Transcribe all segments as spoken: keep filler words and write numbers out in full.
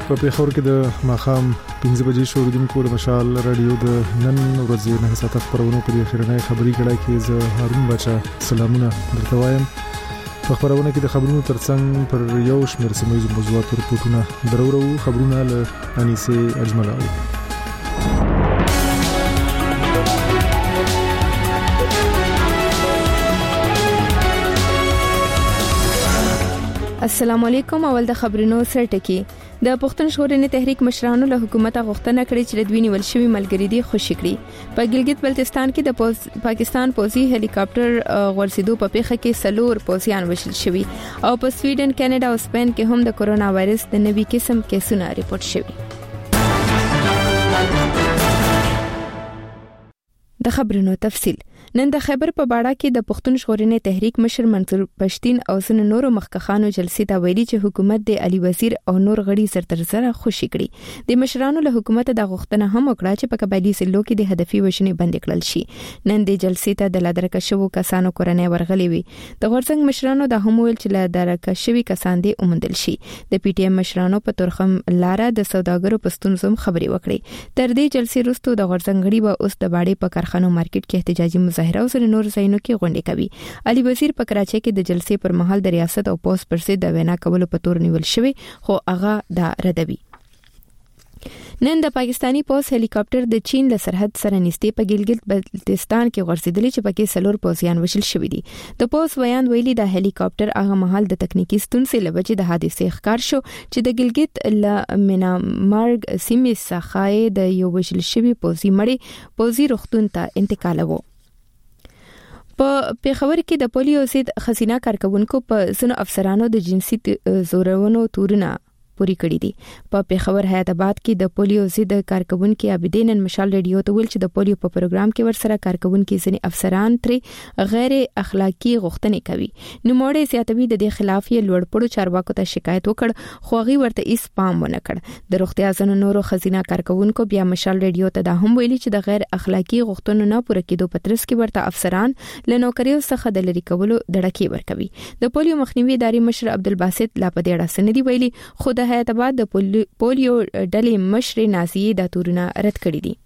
په پیښور کې د ماښام پنځه بجې شروع د مشال رادیو د نن ورځې نه ساعت خبرونه په اخرنۍ خبري کړه کې زه هارون بچا سلامونه درته وایم. په خبرونه کې د خبرونو ترڅنګ پر یو شمېر سیمه موضوعات رپورټونه درورو خبرونه له انیسه اجمل. السلام علیکم. اول د خبرونو سرټکی. د پښتون ژغورنې تحریک مشرانو له حکومت غوښتنه کړې چې د دوی نیول شوی ملګری دي خوشی کړي. په ګلګت بلتستان کې د پوز... پاکستان پوزي هلیکاپټر غورځېدو په پیښه کې سلور پوزیان وشل شوي او په سویډن، کاناډا او سپین کې هم د کورونا وایرس د نوي قسم کیسونه ریپورت شوي. د خبرونو تفصیل. نن د خیبر په باړه کې د پښتون ژغورنې تحریک مشر منصور پښتين او سن نورو مخکخانو جلسې ته ویلي چې حکومت د علي وزیر او نور غړي سر تر سره خوشی کړي. د مشرانو له حکومت د غوښتنه هم وکړه چې په قبایلی سلو کې د هدفي وشنې بند کړل شي. نن د جلسې ته د لادرکه شوو کسانو کورنۍ ورغلي وي. د غورځنګ مشرانو د هم ویل چې لادرکه شوی کسان دي اومندل شي. د پی ټی ایم مشرانو په ترخم لاره د سوداګرو پستونزم خبري وکړي. تر دې جلسې وروسته د غورځنګ غړي به اوس د باړې په کارخانو مارکیټ کې احتجاجي مظاهره او سره نور ځایونو کې غونډې کوي. علي وزیر په کراچۍ کې د جلسې پر مهال د ریاست او پوس پر ضد د وینا کولو په تور نیول شوی خو هغه دا ردوي. نن د پاکستانی پوس هلیکاپټر د چین له سرحد سره نږدې په ګلګت بلتستان کې غورځېدلی چې پکې سلور پوزیان وشل شوی دي. د پوس ویان ویلي د هلیکاپټر هغه مهال د تکنیکی ستونزې لوجې د حادثې ښکار شو چې د ګلګت ل مینامارګ سیمې څخه د یو وشل شوی پوزي مړی پوزي روغتون ته انتقالوه. په پیښور کې د پولیو ضد خزینه کارکونکو په ځینو افسرانو د جنسي زورونو تورونه پوری کړی دي. په پیښور حیات آباد کې د پولیو ضد کارکونکو عابدین مشال ریډیو ته ویل چې د پولیو په پروګرام کې ورسره کارکونکو ځینې افسران تر غیر اخلاقی غوښتنې کوي. نو موړې زیاتوي د دې خلاف یې لوړپوړو چارواکو ته شکایت وکړ خو هغه ورته هیڅ پام ونه کړ. د روغتیا ځنو نورو خزینه کارکونکو بیا مشال ریډیو ته دا هم ویلي چې د غیر اخلاقی غوښتنو نه پوره کېدو په ترڅ کې ورته افسران له نوکریو څخه د لری کولو دړکی ورکوي. د پولیو مخنیوي ادارې مشر عبدالباسط لا په دې اړه سندې ویلي خو د حیات آباد د پولیو ډلې مشر نازیه د تورونه رد کړی دي.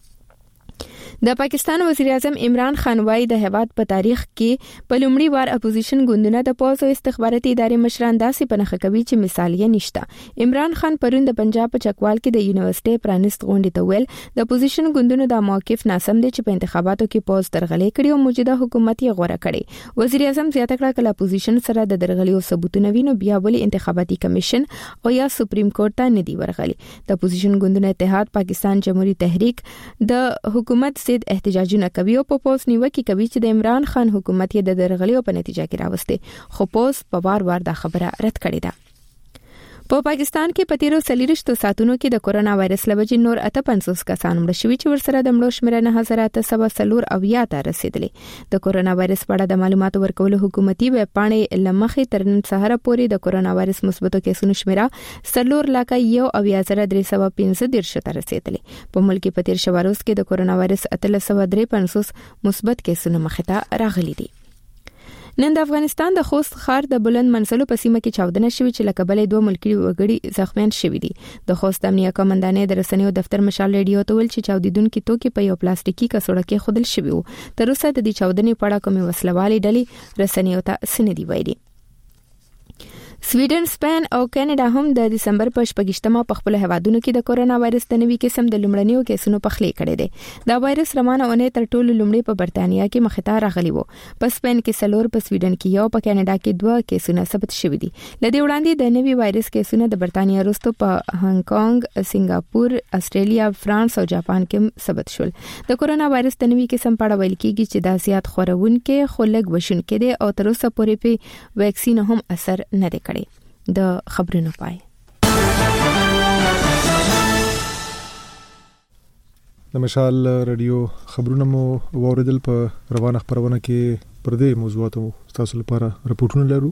د پاکستان وزیر اعظم عمران خان وايي د هیواد په تاریخ کې په لومړي وار اپوزیشن ګوندونه د پوز او استخباراتي ادارې مشران داسې پنهخه کوي چې مثالیه نشته. عمران خان پرون د پنجاب په چکوال کې د یونیورسيټي پرانست غونډې ته ویل د اپوزیشن ګوندونو د موقف ناسم دي چې په انتخاباتو کې پوز درغلې کړي او موجوده حکومت یې غوړه کړي. وزیر اعظم زیاته کړه چې اپوزیشن سره د درغلې ثبوتونه وینو بیا ولې انتخاباتي کمیشن او یا سپریم کورټ ته نه دی ورغلي. د اپوزیشن ګوندونو اتحاد پاکستان جمهوریت تحریک د حکومت ضد احتجاجونه کوي او په پوس نیوکه کوي چې د عمران خان حکومت یې د درغلي په نتیجه کې راوسته خو پوس په وار وار دا خبره رد کړې ده. په پاکستان کې په تیرو سلیریشتو ساتونو کې د کورونا وایرس لوجې نور اته پنځوس کسان مړ شوي چې ورسره د مړو شمېر نه هزار اته سوه څلور اویا ته رسیدلې. د کورونا وایرس په اړه د معلوماتو ورکولو حکومتي ویب پاڼې لمخې تر نن سهار پورې د کورونا وایرس مثبتو کیسونو شمېر څلور لکه یو اویا زره درې سوه پنځه دېرش ته رسیدلې. په ملک په تیر شوه روز کې د کورونا وایرس اتلس سوه درې پنځوس مثبت کیسونه مخې ته راغلي دي. نن د افغانستان د خوست ښار د بلند منزلو په سیمه کې چاودنه شوې چې لکه بلې دوه ملکي وګړي زخمیان شوي دي. د خوست امنیه قومندانې د رسنیو دفتر مشال ریډیو ته ویل چې چاودیدونکي توکي په یو پلاستیکي کڅوړه کې خودل شوي وو. تر اوسه د دې چاودنې په اړه کومې وسلوالې ډلې رسنیو ته سندې ویلي. سویډن، سپین او کاناډا هم د دسمبر په شپږشتمه په خپل هیوادونو کې د کورونا وایرس د نوي قسم د لومړنیو کیسونو پخلی کړي دي. دا وایرس روانه اونۍ تر ټولو لومړی په برتانیا کې مخې ته راغلی وو. په سپین کې څلور، په سویډن کې یو، په کاناډا کې دوه کیسونه ثبت شوي دي. لدې وړاندې د نوي وایرس کیسونه د برتانیا وروسته په هانګ کانګ، سنگاپور، استرالیا، فرانس او جاپان کې ثبت شول. د کورونا وایرس د نوي قسم په اړه ویل کېږي چې دا زیات خورونکي خو لږ وشونکي دي او تر اوسه پورې په ویکسین هم اثر نه دی کړی. د خبرونو پای. د مشال رادیو خبرونه مو واوریدل. په روانه خبرونه کې پر دې موضوعاتو تاسو لپاره رپورټونه لرو.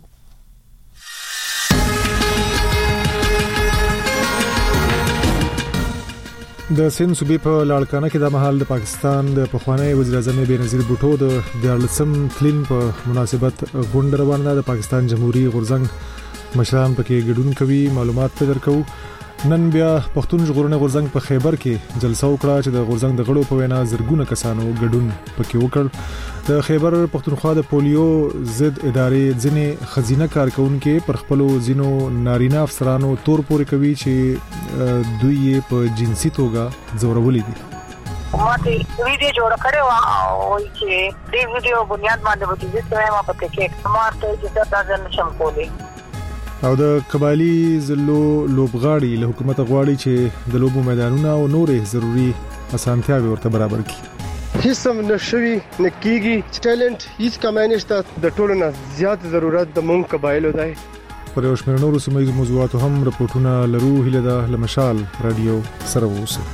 د سند صوبې په لاړکانه کې د مهال د پاکستان د پخوانی وزیر اعظم بېنظیر بوټو د دیارلسم کلین په مناسبت غونډه روانه ده. د پاکستان جمهوریت غورځنګ مشران پکې ګډون کوي. معلومات په درکو نن بیا پښتون ژغورنې غورځنګ په خیبر کې جلسه وکړه چې د غورځنګ د غړو په وینا زرګونه کسانو ګډون پکې وکړ. د خیبر پښتونخوا د پولیو ضد ادارې ځینې خزینه کارکونکو پر خپلو ځینو نارینه افسرانو تور پورې کوي چې دوی په جنسي توګه ځورولې دي. ماته ویډیو جوړ کړو او چې دې ویډیو بنیاد باندې وځي چې ما پکې کې سمارټ چې تاسو نه شم کولی. او د قبایلی زلو لوبغاړي له حکومت غواړي چې د لوبو میدانونه او نورې ضروری اسانتیاوي ورته برابر کړي. هیڅ هم نشوي نکېږي ټالنت هیڅ کمای نشته د ټولو نه زیات ضرورت د مونږ قبایلو دی. پر یو شمېر نورو سیمه ییزو موضوعاتو هم رپورټونه لرو. هیله ده له مشال رادیو سره اوسئ.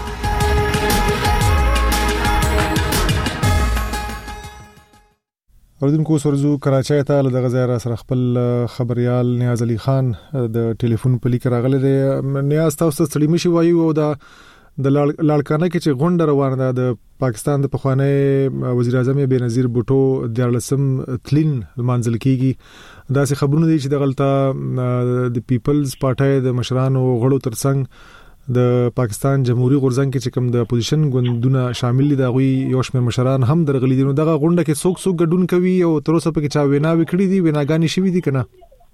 اوردونکو سرزو کراچۍ ته له دغه ځای را سره خپل خبريال نیاز علي خان د ټلیفون په لیک راغلی دی. نیاز تاسو ستړي مشي وایو او دا د لاړکانه کې چې غونډه روانه ده د پاکستان د پخوانی وزیر اعظم بېنظیر بوټو د لسم تلین منځل کېږي. دا څه خبرونه دي چې د غلطه د پیپلز پارټي د مشرانو غړو ترڅنګ د پاکستان جمهوریت غورځنګ کې چې کوم د اپوزیشن ګوندونه شامل دي دا غوي یو شمېر مشران هم درغلي دي. نو دغه غونډه کې څوک څوک ګډون کوي او تر اوسه پکې چا وینا وکړي دي ویناګانی شوي دي کنه؟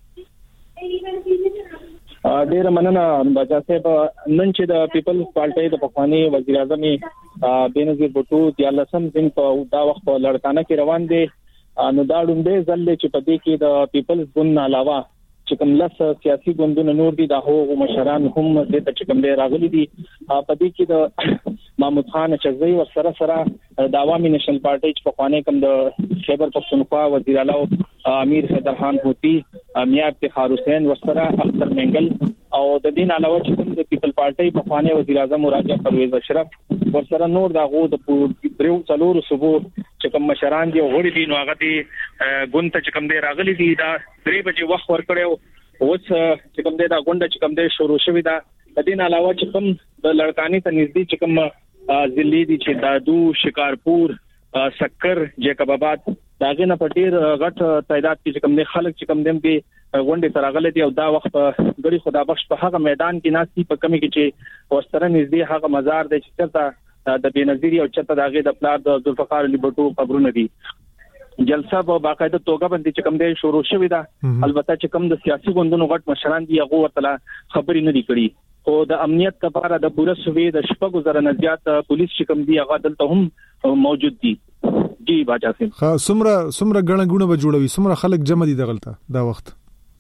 ډیر مننه بچا صاحب. نن چې د پیپلز پارټي د پخوانی وزیر اعظم بېنظیر بوټو د لسم دین په دا وخت په لړکانه کې روان دي. نو دا ډومبه ځل چې په دې کې د پیپلز ګوند علاوه چې کوم لس سیاسي ګوندونه نور دي د هغو مشران هم د چې کوم ډیر راغلي دي. په دې کې د محمود خان چغزي او سره سره د عوامي نېشنل پارټي چې په خوانې کوم د خیبر پښتونخوا وزیر اعلی امیر حیدر خان هوتی میاں افتخار حسین ورسره اختر منګل او د دین علاوه چې کوم د پیپل پارټي په خوانې وزیر اعظم راجا پرویز اشرف ورسره نور دغه د پورو څلور صوبو چې کوم مشران دي غوړي دي نو هغه دي ګوند ته چې کوم دی راغلي دي دا درې بجې وخت ورکړو. اوس چې کوم دی دا غونډه چې کوم دی شروع شوې ده. د دین علاوه چې کوم د لړکانی ته نږدې چې کوم ضلع دي چې دادو شکارپور سکر جیکب آباد داغه نه پټیر غټ تعداد کې کوم دی خلک چې کوم دیم کې غونډه سره غلې دي او دا وخت غړي خدا بخش په هغه میدان کې ناسي په کمی کې چې وستره نږدې هغه مزار دی چې چرته د بېنظیر او چرته داغه د پلار د ذوالفقار علي بټو قبرونه دي. جلسه په باقاعده توګه باندې چې کوم دی شروع شوې ده. البته چې کوم د سیاسي ګوندونو غټ مشران دي هغه ورته خبرې نه دي کړې او د امنیت لپاره د پوره سوي د شپږو زره نه زیات پولیس چې کوم دي هغه دلته هم موجود دي. جی باچا سیم خا سمره سمره غړ غړ به جوړوي سمره خلک جمع دي دغلطه دا وخت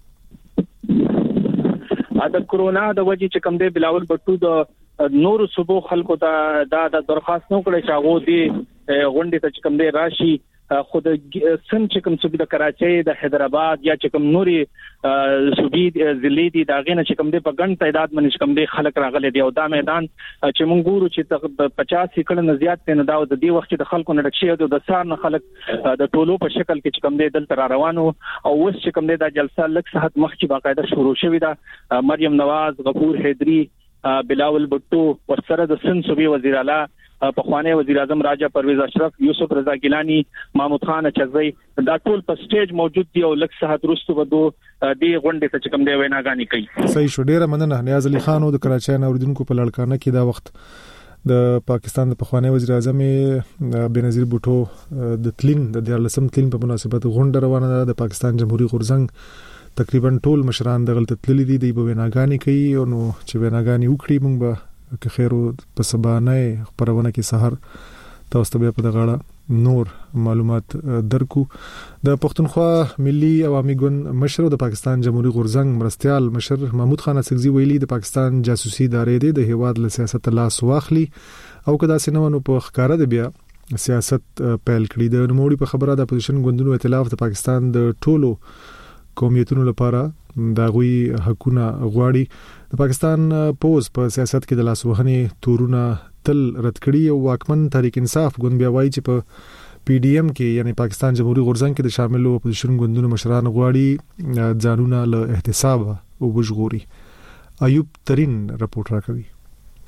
د کورونا د وجې چې کوم دی بلاول بټو د نور صوبو خلکو ته دا د درخواست نو کړی چې هغه دی غونډه ته چې کوم دی راشي. خود سن چې کوم صوبې د کراچۍ د حیدرآباد یا چې کوم نوري صوبې ضلع دي دا غینه چې کوم دی په ګڼ تعداد باندې کوم دی خلک راغلي دي او دا میدان چې مونږ ګورو چې پچاس ایکړ نه زیات نه دا د دې وخت د خلکو نه ډکشي د سار نه خلک د ټولو په شکل کې چې کوم دی دلته را روانو او اوس چې کوم دی دا جلسه لک صحت مخکې باقاعده شروع شوې ده. مریم نواز غفور حیدری بلاول بټو ورسره د سن صوبې وزیر اعلی پخوانی وزیر اعظم راجا پرویز اشرف یوسف رضا گیلانی محمود خان چغزي دا ټول په سټیج موجود دي او لک صحت رستو ودو دی غونډه ته کوم دی ویناګانی کوي. صحیح شو. ډیره مننه نیاز علي خان او د کراچۍ اوریدونکو په لړکانه کې دا وخت د پاکستان د پخوانی وزیر اعظم بېنظیر بوټو د تلین د لسم تلین په مناسبت غونډه روانه ده. د پاکستان جمهوریت غورځنګ تقریبا ټول مشران د غلطه تللی دي د ویناګانی کوي او نو چې ویناګانی وکړي موږ به که خیرو په سبانه خبرونه کې سحر تاسو ته په دغه نور معلومات درکو. د پښتونخوا ملي عوامي ګوند مشر د پاکستان جمهوریت غورځنګ مرستيال مشر محمود خان چغزي ویلي د پاکستان جاسوسي ادارې د هیواد له سیاست لاس واخلي او کدا سينونو په ښکارا د بیا سیاست پیل کړی. د نوموړي په خبره د اپوزیشن ګوندونو ائتلاف د پاکستان د ټولو قومیتونو لپاره دا غوي حقونه غواړي. د پاکستان پوز په سیاست کې د لاسوهنې تورونه تل رد کړي او واکمن تحریک انصاف ګوند بیا وایي چې په پی ډی ایم کې یعنی پاکستان جمهوریت غورځنګ کې د شامل اپوزیشن ګوندونو مشران غواړي ځانونه له احتساب او وژغوري. ایوب ترين رپورټ راکوي.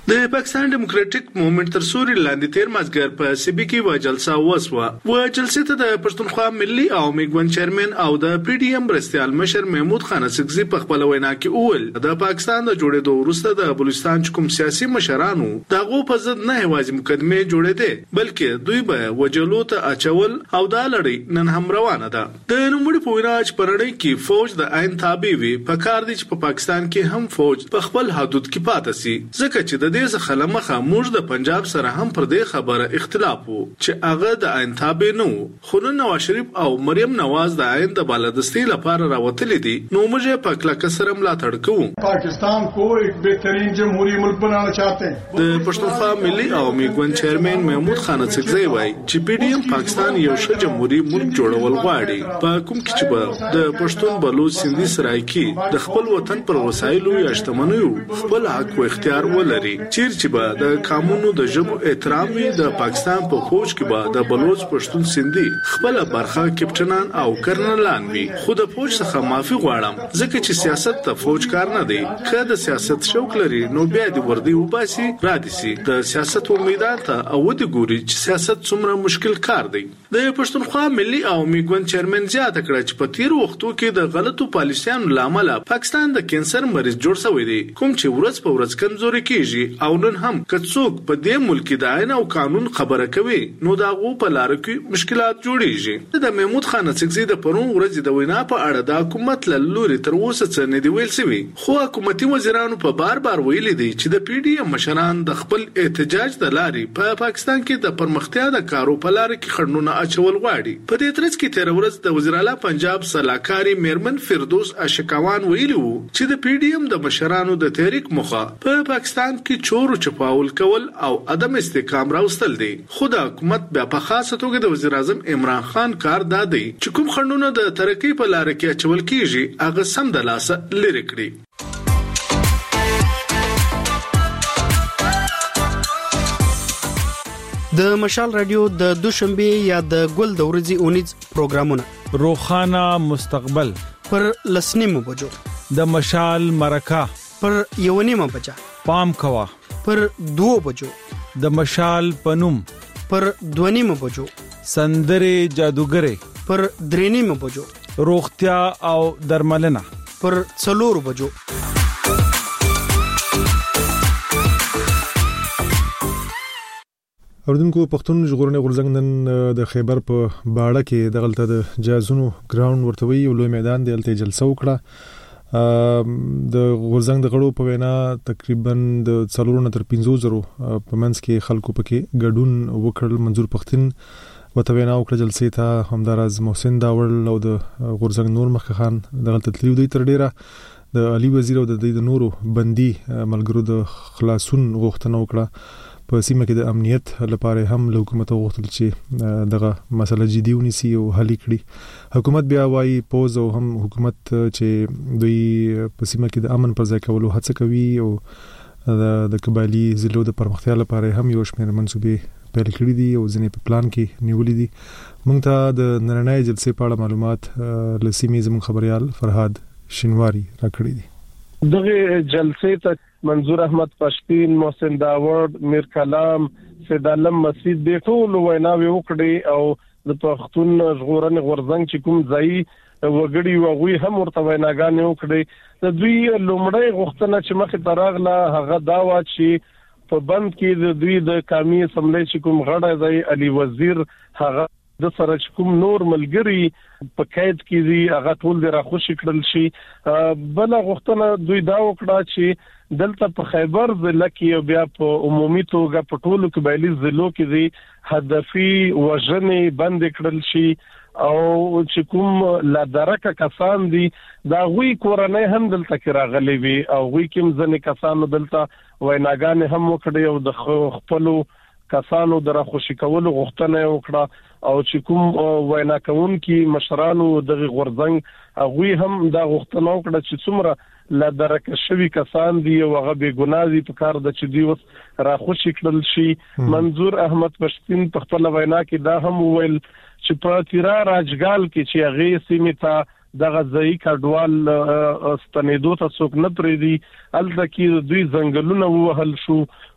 د پاکستان ډیموکراټیک موومېنټ تر سوري لاندې تیر مازګر په سیبي کې و جلسه وسوه و جلسې ته د پښتونخوا ملي او میګون چیرمن او د پی ډی ایم مرستيال مشر محمود خان اسکزي په خپل وینا کې اول د پاکستان د جوړېدو وروسته د بلوچستان کوم سیاسي مشرانو دغه په ضد نه هوازي مقدمه جوړې دي بلکې دوی به وجلو ته اچول او دا لړۍ نن هم روانه ده د نوموړي په وینا چې پرړې کې فوج د عین تابع وي په کار دي چې په پاکستان کې هم فوج په خپل حدود کې پاتې سي ځکه چې د دې څخه لمخه موږ د پنجاب سره هم پر دې خبره اختلاف وو چې هغه د عین تابع نه وو خو نواز شریف او مریم نواز د عین د بالادستي لپاره راوتلې دي نو موږ په کلکه سره ملاتړ کوو پاکستان کو ایک بهترین جمهوری ملک بنانا چاہتے ہیں د پښتونخوا ملي او میګون چیرمن محمود خان اسکزي وایي چې پی ډی ایم پاکستان یو ښه جمهوری ملک جوړول غواړي په کوم کې چې به د پښتون بلوچ سندي سرایکي د خپل وطن پر وسایلو یا شتمنیو خپل حق او اختیار ولري چیر چې به د قانونو د ژبو احترام وي د پاکستان په فوج کې به د بلوچ پښتون سندي خپل برخه کپټنان او کرنلان وي خو د فوج څخه معافي غواړم ځکه چې سیاست ته فوج کار نه دی که د سیاست شوق لري نو بیا د وردی وباسي را دي سي د سیاست امیدان ته او د ګوري چې سیاست څومره مشکل کار دی د پښتونخوا ملي او میګون چیرمن زیاته کړه چې په تیر وختو کې د غلطو پالیسیانو لامل پاکستان د کینسر مریض جوړ شوی دی کوم چې ورځ په ورځ کمزوري کیږي او نن هم کڅوک په دې ملک د عین او قانون خبره کوي نو دا غو په لار کې مشکلات جوړیږي د محمود خان اسکزي د پرون ورځ د وینا په اړه د حکومت له لوري تر اوسه څه نه دی ویل شوی خو حکومتي وزیرانو په بار بار ویلي دي چې د پی ډی ایم مشران د خپل احتجاج د لاري په پاکستان کې د پرمختیا د کارو په لار کې خړنونه اچول غواړي په دې ترڅ کې تیر ورځ د وزیر اعلی پنجاب سلاکاري میرمن فردوس اشکوان ویلي وو چې د پی ډی ایم د مشرانو د تحریک مخه په پاکستان کې چور چپاول کول او عدم استحکام راوستل دي خو د حکومت بیا په خاصه توګه د وزیر اعظم عمران خان کار دادی چې کوم خړنونه د ترقی په لار کې اچول کیږي هغه سم د لاسه لری کړی د مشال رادیو د دوشنبه یا د ګل د ورځې اونیز پروګرامونه روخانه مستقبل پر لسنیمو بجو د مشال مرکه پر یونیمه بجا پام کوا پر دو بجو د مشال پنوم پر دونیمه بجو سندره جادوګره پر درینیمه بجو روغتیا او درملنه پر څلور بجو اوردونکو پښتون ژغورنې غورځنګ نن د خیبر په باړه کې د غلطه د جازونو ګراوند ورتوي یو لوی میدان دی الته جلسه وکړه د غورځنګ د غړو په وینا تقریبا د څلورو تر پنځو زرو په منځ کې خلکو پکې ګډون وکړل منظور پښتون وته وینا وکړه جلسې ته همدارز محسن داول او د غورځنګ نور مخخان د غلطه تلیو دی تر ډیره د علي وزیر او د نورو بندي ملګرو د خلاصون غوښتنه وکړه په سیمه کې د امنیت لپاره هم له حکومت غوښتل چې دغه مسله جدي ونیسي او حل کړي حکومت بیا وايي پوز او هم حکومت چې دوی په سیمه کې د امن پر ځای کولو هڅه کوي او د قبایلی ضلعو د پرمختیا لپاره هم یو شمېر منصوبې پیل کړي دي او ځینې په پلان کې نیولې دي موږ ته د نړۍ جلسې په اړه معلومات لسیمې زموږ خبريال فرهاد شینواری راکړي دي دغه جلسې ته منظور احمد پښتين محسن داوود میر کلام سید علم مسجد د ټول ویناوي وکړي او د پښتون ژغورنې غورځنګ چې کوم ځای وګړي وغوي هم ورته ویناګانې وکړي د دوی لومړی غوښتنه چې مخې ته راغله هغه دا و چې په بند کې د دوی د قومي اسمبلی چې کوم غړی دی علي وزیر هغه د سره کوم نور ملګری په قید کې دي هغه ټول د راخوشي کړل شي بل غوښتنه دوی دا وکړه چې دلته په خیبر ضلع کې بیا په عمومي توګه په ټولو قبایلی ضلعو کې دي هدفي وژنې بند کړل شي او چې کوم لا درکه کسان دي دا غوي کورنۍ هم دلته کې راغلي وي او غوي کوم ځنې کسانو دلته ویناګانې هم وکړي او د خپلو کسانو در خوشی کولو غوښتنه وکړه او چې کوم وینا کوونکي مشرانو د غورځنګ هغه هم دا غوښتنه وکړه چې څومره لا درکه شوی کسان دي او هغه بے ګناه دي په کار د چې دی وس را خوشی کړل شي منظور احمد پښتين په خپل وینا کې دا هم ویل چې په تیرا راجګال کې چې هغه سیمه ته دغه ځای کډوال ستنیدو ته څوک نه پریدي الته کې دوی ځنګلونه وهل شو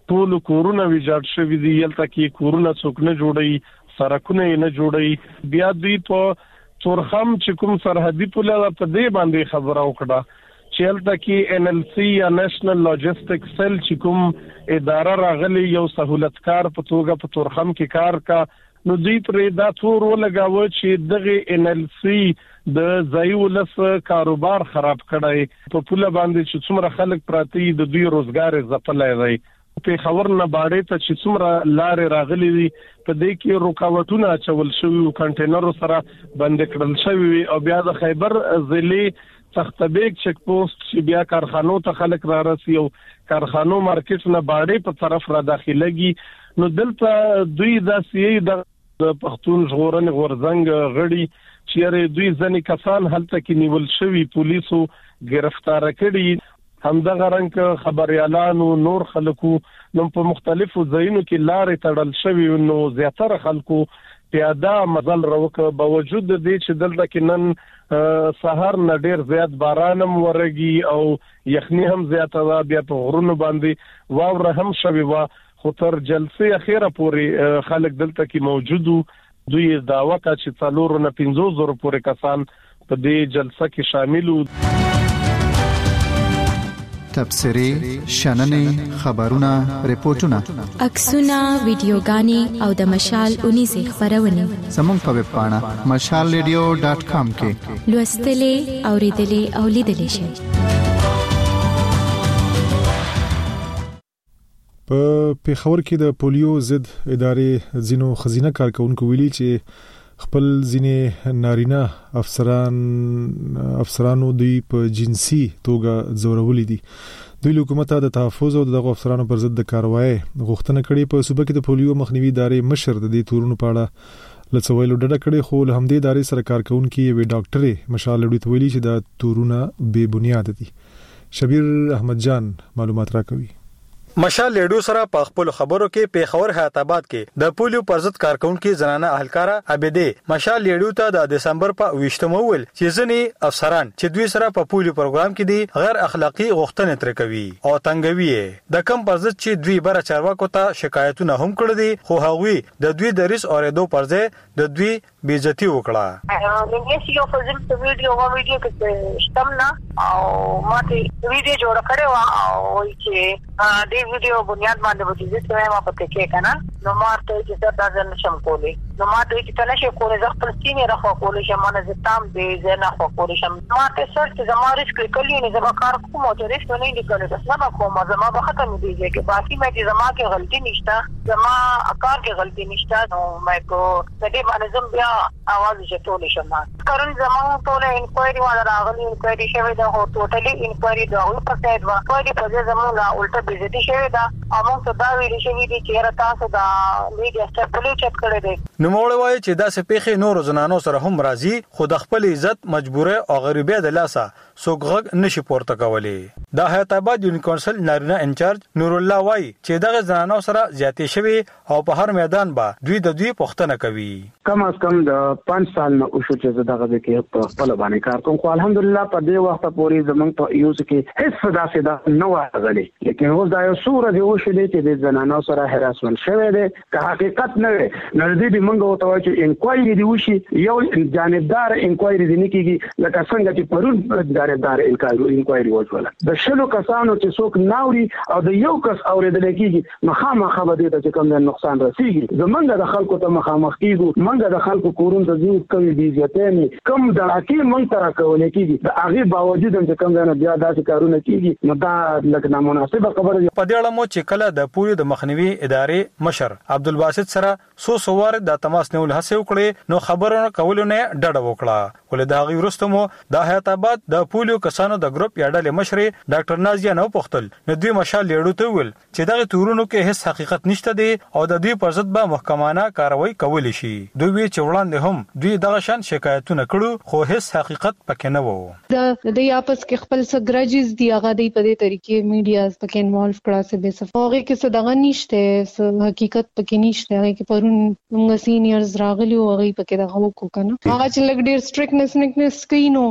ټول کورونه ویجاړ شوي دي، یلته کې کورونه څوک نه جوړي، سړکونه نه جوړي. بیا دوی په تورخم چې کوم سرحدي پل ده په دې باندې خبره وکړه چې هلته کې ان ال سی یا نېشنل لاجستیک سیل چې کوم اداره راغلي یو سہولتکار په توګه په تورخم کې کار کا، نو دوی پرې دا تور ولګاوه چې دغه ان ال سی د ځای ولس کاروبار خراب کړی، په پوله باندې چې څومره خلک پراتی د دوی روزګار ځپلای دی. په خبر نه باندې ته چې څومره لارې راغلي دي په دې کې رکاوټونه اچول شوي او کنټینرو سره بند کړل شوي، او بیا د خیبر ضلع تختبیک چک پوسټ چې بیا کارخانو ته خلک را رسي او کارخانو مارکیټ نه باندې په طرف را داخليږي. نو دلته دوی د سیې د پښتون ژغورنې غورځنګ غړي چې دوی ځنې کسان هلته کې نیول شوي، پولیسو گرفتار کړي، همدغه رنګ خبريالانو نور خلکو نو په مختلفو ځایونو کې لارې تړل شوي، نو زیاتره خلکو پیاده مزل راوکه، باوجود د دې چې دلته کې نن سحر نه ډیر زیات باران هم ورګي او یخني هم زیاته ده، بیا په غرونو باندې واوره هم شوي و، خو تر جلسې اخیره پورې خلک دلته کې موجودو. دوی دعوه کوي چې څلور نه پنځوس زره پورې کسان په دې جلسه کې شامل وو. تبصرې، شننې، خبرونه، ریپورتونه، عکسونه، ویډیوګانې او د مشال اونیزه خبرونه زموږ په ویب پاڼه مشال ریډیو ډاټ کام کې لوستلې، اوریدلې او لیدلې شئ. په پیښور کې د پولیو ضد ادارې ځینو خزینه کارکونکو ویلي چې خپل ځینې نارینه افسران افسرانو دوی په جنسي توګه زورولې دي. دوی حکومت ته د تحفظ او دغه افسرانو پر ضد د کاروایی غوښتنه کړې. په صوبه کې د پولیو مخنیوي ادارې مشر د دې تورونو په اړه لڅویلو ډډه کړې، خو له همدې ادارې سره کارکونکو یو ډاکټرې مشال لوړی ویلي چې دا تورونه بے بنیاد دي. شبیر احمد جان معلومات راکوي. مشال لیډو سره په خپل خبرو کې پیښور حیات آباد کې د پولیو پر ضد کارکونکو زنانه اهلکاره عبیده مشال لیډو ته د دسمبر په ویشتمه ول چې ځنی افسران چې دوی سره په پولیو پروګرام کې دي غیر اخلاقی غوښتنې تر کوي او تنګوي د کم پر ضد چې دوی بر چارواکو ته شکایتونه هم کړې دي، خو هغوی د دوی د ریس اورېدو پر ځای د دوی بے عزتی وکړه. نن یو فزم په ویډیو او ویډیو کې شتمنا او ماته ویډیو جوړ کړو او چې دې ویډیو بنیاد باندې وځي چې ما پته کې کنه نو مارته چې دا ځل نشم کولی، نو ماته چې تل شي کولی زه خپل سینې راخو کولی شم، نه زتام دې زه نه خو کولی شم. ماته سر چې زمارش کلیکلی نه زما کار کوم او ریس نه نه کولای تاسو نه کوم، زما به ختم دي چې باقي مې چې زما کې غلطي نشته، زما کار کې غلطي نشته، نو مې کو دې باندې زم بیا اواز چې ټول شم. کارن زما ټول انکوایري ولا راغلي انکوایري شوی دا هو ټوټلی انکوایري دا او په سید وا کوي په دې زمو لا الټه بیزتی شوی دا امون ته دا ویل شوی دي چې تاسو دا میډیا سټپلی چک کړی دی. نو موږ وایي چې دا سپېخي نور زنانو سره هم راضي، خو د خپل عزت مجبوره او غریبه د لاسه سوګغ نشي پورته کولی. د حیات آباد یونی کونسل نارینه انچارج نور الله وایي چې دغه زنانو سره زیاتې شوی او په هر میدان به دوی د دوی پوښتنه کوي. کم از کم د پنځه سال نه وشو چې دغه کې په خپل باندې کار کوم، خو الحمدلله په دې وخت پورې زمونږ په یوز کې هیڅ فدا فدا نه وغلی، لیکن اوس دا یو سوره دی وشو دی چې د زنانو سره هراسمنت شوی دی. که حقیقت نه وي نو دې به موږ وته چې انکوایري دی وشي، یو جانبدار انکوایري دی نه کیږي لکه څنګه چې پرون جانبدار انکوایري وشوله د شلو کسانو چې څوک ناوري او د یو کس اوریدل کیږي مخامخ به دې ته کوم نقصان رسیږي. زمونږ د خلکو ته مخامخ کیږي، موږ د خلکو کورون ته ځو کوي دي ځته کم دراکې موږ تر کولې کیږي، د هغه باوجود چې کوم نه بیا داسې کارونه کیږي نو دا لکه نامناسبه خبره ده. په دې اړه مو چې کله د پولیو د مخنیوي ادارې مشر عبدالباسط سره سو سوار د تماس نیول هڅه وکړي نو خبرونه کولونه ډډه وکړه، ولې دا غي ورسته مو د حیات آباد د پولیو کسانو د ګروپ یا ډلې مشر ډاکټر نازیه نو پختل نو دوی مشال لیړو ته ویل چې دغه تورونو کې هیڅ حقیقت نشته دی او د دوی پر ضد به محکمانه کاروایی کول شي. دوی وی چې وړاندې هم دوی دغه شان شکایتونه کړو خو هیڅ حقیقت پکې نه وو. د دې اپس کې خپل سګراجز دی هغه دی په دې طریقې میډیا پکې انوالو کړه سه به صفاغه کې څه دغه نشته، حقیقت پکې نشته. هغه کې پرون موږ سینیئرز راغلي او هغه پکې دغه وکړو کنه هغه چې لګ ډیر سټریکټنس نکنس کینو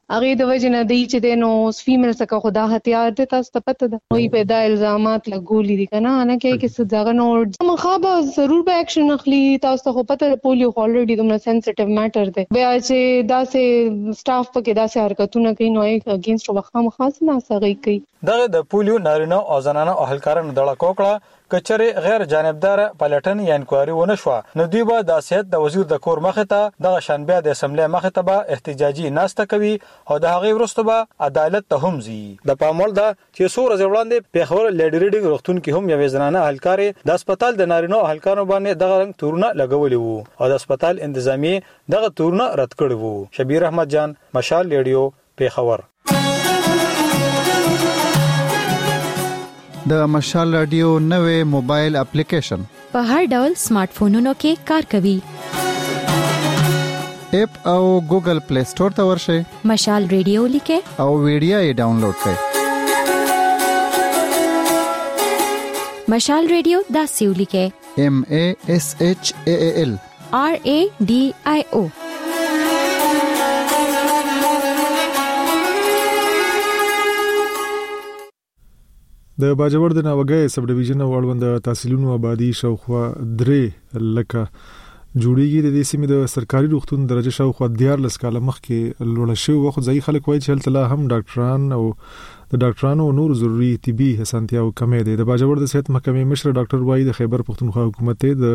هغه د وجه نه دی چې د نو فیمیل څخه خدا هتیار د تاسو ته پته ده وي په دا الزامات لګولې دي کنه نه کې کې څه ځای نو مخابه ضرور به اکشن اخلي تاسو خو پته پولیو الریډي دومره سنسټیو میټر دی بیا چې دا سه سټاف پکې دا سه حرکتونه کوي نو اگینست وخت خاص نه سغي کوي دغه د پولیو نارینه او زنانه اهلکارانو دړه کوکړه کچره غیر جانبدار پلټن یا انکوایري ونه شو نو دوی به د سیاست د وزیر د کور مخه ته دغه شنبه د اسمبلی مخه ته به احتجاجي ناسته کوي او د هغه ورسته به عدالت ته هم زی د پامول دا چې سور از وړاندې پیښور لیډ ریډینګ وختون کې هم یو زنانه اهلکاري د هسپتال د نارینه اهلکارانو باندې دغه رنګ تورونه لګولي وو او د هسپتال انتظامی دغه تورونه رد کړي وو. شبیر احمد جان، مشال ریډیو، پیښور. د مشال رادیو نوې موبایل اپلیکیشن په هر ډول سمارټ فونونو کې کار کوي. اپ او ګوګل پلی سٹور ته ورشئ، مشال ریډیو لیکه او ویډیو یې ډاونلوډ کړئ. مشال ریډیو دا سیو لیکه M A S H A A L R A D I O. د باجوړ د ناوګي سب ډیویژن وړوند تحصیلونو آبادی شاوخوا درې لکه جوړیږي. د دې سیمې د سرکاري روغتون درجه شاوخوا دیار لسکاله مخکې لوړ شوی وخت ځای خلک وایي چې هلته هم ډاکټران او د ډاکټرانو نور ضروري طبي اسانتیاو کمې دي. د باجوړ د صحت محکمې مشر ډاکټر وایي د خیبر پختونخوا حکومت د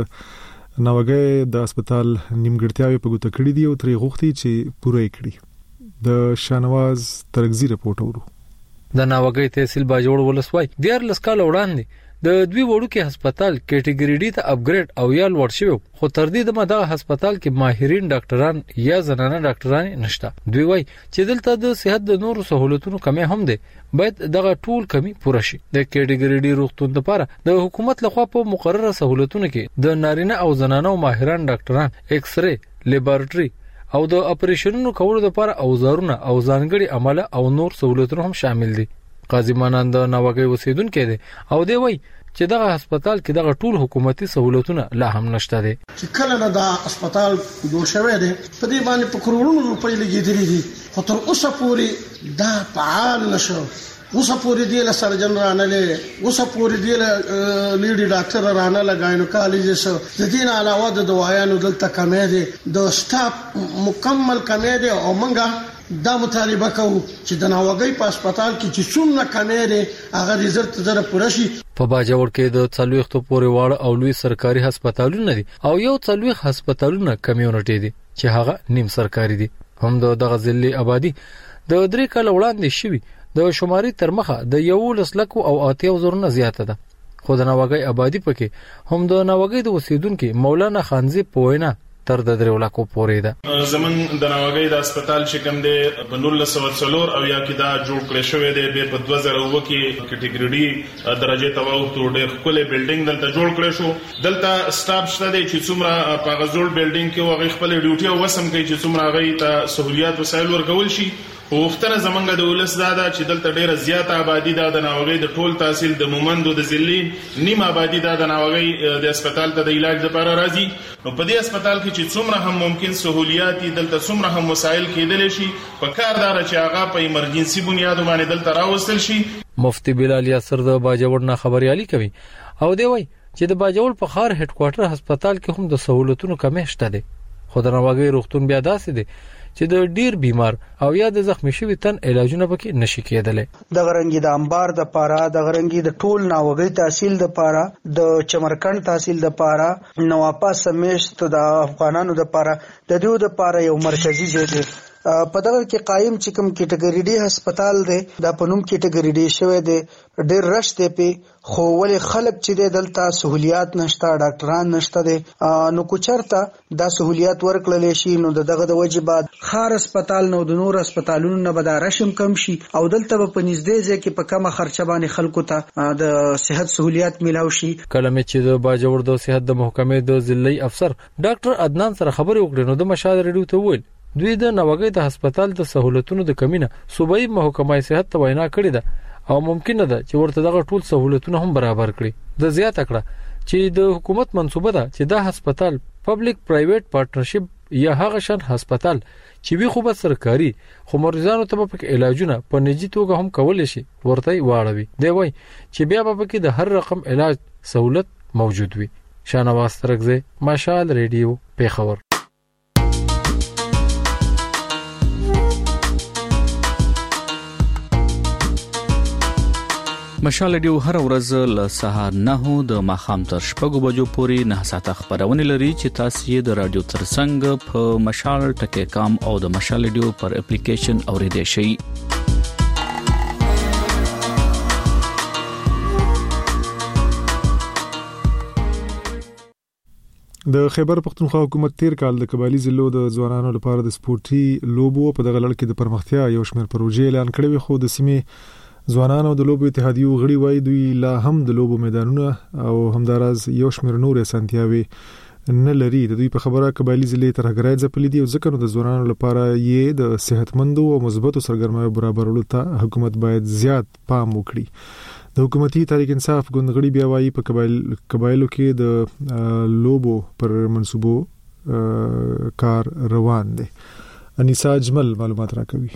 ناوګي د هسپتال نیمګړتیاوي په ګوته کړې دي او ترې غوښتي چې پوره کړي. د شانواز ترغزی رپورټ ورو. د ناوګي تحصیل باجوړ ولسوای ډیر لسکاله وړاندې د دوی وړو کې هسپتال کټګوري ډي ته اپګریډ او یا لوړ شوی خو تر دې د مدغه هسپتال کې ماهرین ډاکټران یا زنانه ډاکټران نشته. دوی وایي چې دلته د صحت د نورو سہولتونو کمی هم ده، باید دغه ټول کمی پوره شي. د کټګوري ډي روغتون لپاره د حکومت لخوا په مقرره سہولتونو کې د نارینه او زنانه ماهران ډاکټران، ایکس ری، لیبارټري او د اپریشنونو کولو لپاره اوزارونه او ځانګړي عمله او نور سہولتونه هم شامل دي. قاضي مانند ناوګي وسیدونکو دي او دی وای چې دغه هسپتال کې دغه ټول حکومتي سہولتونه لا هم نشته دي. چې کله نه دا هسپتال جوړ شوی دی په دې باندې په کروڑونو روپۍ لګېدلې دي خو تر اوسه پورې دا فعال نشو. اوسه پورې دی له سرجن رانه له اوسه پورې دی له لیډي ډاکټر رانه لګاینو کالجس د دې علاوه د دوايانو دلته کمې دي، د سټاف مکمل کمې دي او منګه دا مطالبه کوو چې د ناوګي په هسپتال کې چې څومره کمې دي هغه د زرت زره پوره شي. په باجوړ کې د څلويختو پورې واړه او لوی سرکاري هسپتالونه دي او یو څلويخ هسپتالونه کمیونټي دي چې هغه نیم سرکاري دي. هم د دغه ځلې آبادی د درې کال وړاندې شوی د شماري تر مخه د یو لسلکو او اتیاو زرونه زیاته ده. خو د ناوګي آبادی پکې هم د ناوګي د وسیدونکو مولانا خانزي پوینا تر د درو لکو پورې ده. زمون د ناوګي د هسپتال چې کوم دی په نولس سوه څلور او یا کې دا جوړ کړی شوی دی به په دوه زره اوه کې کټګوري درجه ته وو ډېر خپل بلډینګ دلته جوړ کړی شو. دلته سټاف شته دی چې څومره په غزول بلډینګ کې وغه خپل ډیوټي او وسم کوي چې څومره غي ته سہولیات وسایل ورکول شي. وختره زمونږ د ولس دادا چې دلته ډیره زیاته آبادی ده د ناوګي د ټول تحصیل د مومندو د ضلع نیم آبادی ده د ناوګي د هسپتال ته د علاج لپاره راځي. نو په دې هسپتال کې چې څومره هم ممکن سہولیات دلته څومره هم وسایل کېدل شي په کار دار چې هغه په ایمرجنسي بنیاد باندې دلته راوستل شي. مفتی بلال یاسر د باجوړ نه خبريالي کوي او دی وای چې د باجوړ په خار هډ کوارټر هسپتال کې هم د سہولتونو کمی شته دي. خو د ناوګي روغتون بیا داسې دي چې د ډیر بیمار او یا د زخمی شوی تن علاجونه پکې نشي کېدلې. د غرنګي د انبار د پاره د غرنګي د ټول ناوګي تحصیل د پاره د چمرکند تحصیل د پاره نواپا سمیشت د افغانانو د پاره د دیو د پاره یو مرکزی ځای دی. په دغه کې قائم چې کوم کټګوري ډي هسپتال دی دا په نوم کټګوري ډي شوی دی ډیر رش دی په خو ولې خلک چې دلته سہولیات نشته ډاکټران نشته دي نو کوچرته دا سہولیات ورکړل شي نو دغه د واجبات خار هسپتال نو د نور هسپتالونو نه به دا رشم کم شي او دلته په نږدې ځای کې په کمه خرچه باندې خلکو ته د صحت سہولیات ملاو شي. کله چې د باجوړ د صحت د محکمې د ضلعي افسر ډاکټر عدنان سره خبرې وکړې نو د مشال ریډیو ته وویل دوی د ناوګي د هسپتال د سہولتونو د کمینه صوبایي محکمه صحت ته وینا کړې ده او ممکن ده چې ورته دغه ټول سہولتونه هم برابر کړي. د زیات کړه چې د حکومت منصوبه ده چې د هسپتال پبلک پرایویټ پارټنرشپ یا هغه شان هسپتال چې وی خو به سرکاري خو مریضانو ته په علاجونه په نجی توګه هم کول شي ورته واړوي دی وای چې بیا به کې د هر رقم علاج سہولت موجود وي. شانواز ترکزه مشال ریډیو پیښور. مشال ریډیو هر ورځ له سهار نه د ماخام تر شپږو بجو پورې نه ساعته خبرونه لري چې تاسو یې د رادیو ترڅنګ په مشال ټکی کام او د مشال ریډیو پر اپلیکیشن اوریدئ شئ. د خیبر پختونخوا حکومت تیر کال د قبایلی ضلعو د ځوانانو لپاره د سپورتي لوبو په دغه لړ کې د پرمختیا یو شمېر پروژې اعلان کړې وي، خو د سیمې ځوانانو د لوبو اتحادیو غړي وایي دوی لا هم د لوبو میدانونه او همداراز یو شمېر نور اسانتیاوي نه لري. د دوی په خبره قبایلی ضلع ترهګرای ځپلې دي او ځکه نو د ځوانانو لپاره یې د صحتمندو او مثبتو سرګرمیو برابرولو ته حکومت باید زیات پام وکړي. د حکومتي تحریک انصاف ګوندغړي بیا وایي په قبایل قبایلو کې د لوبو پر منصوبو کار روان دي. انیسا اجمل معلومات راکوي.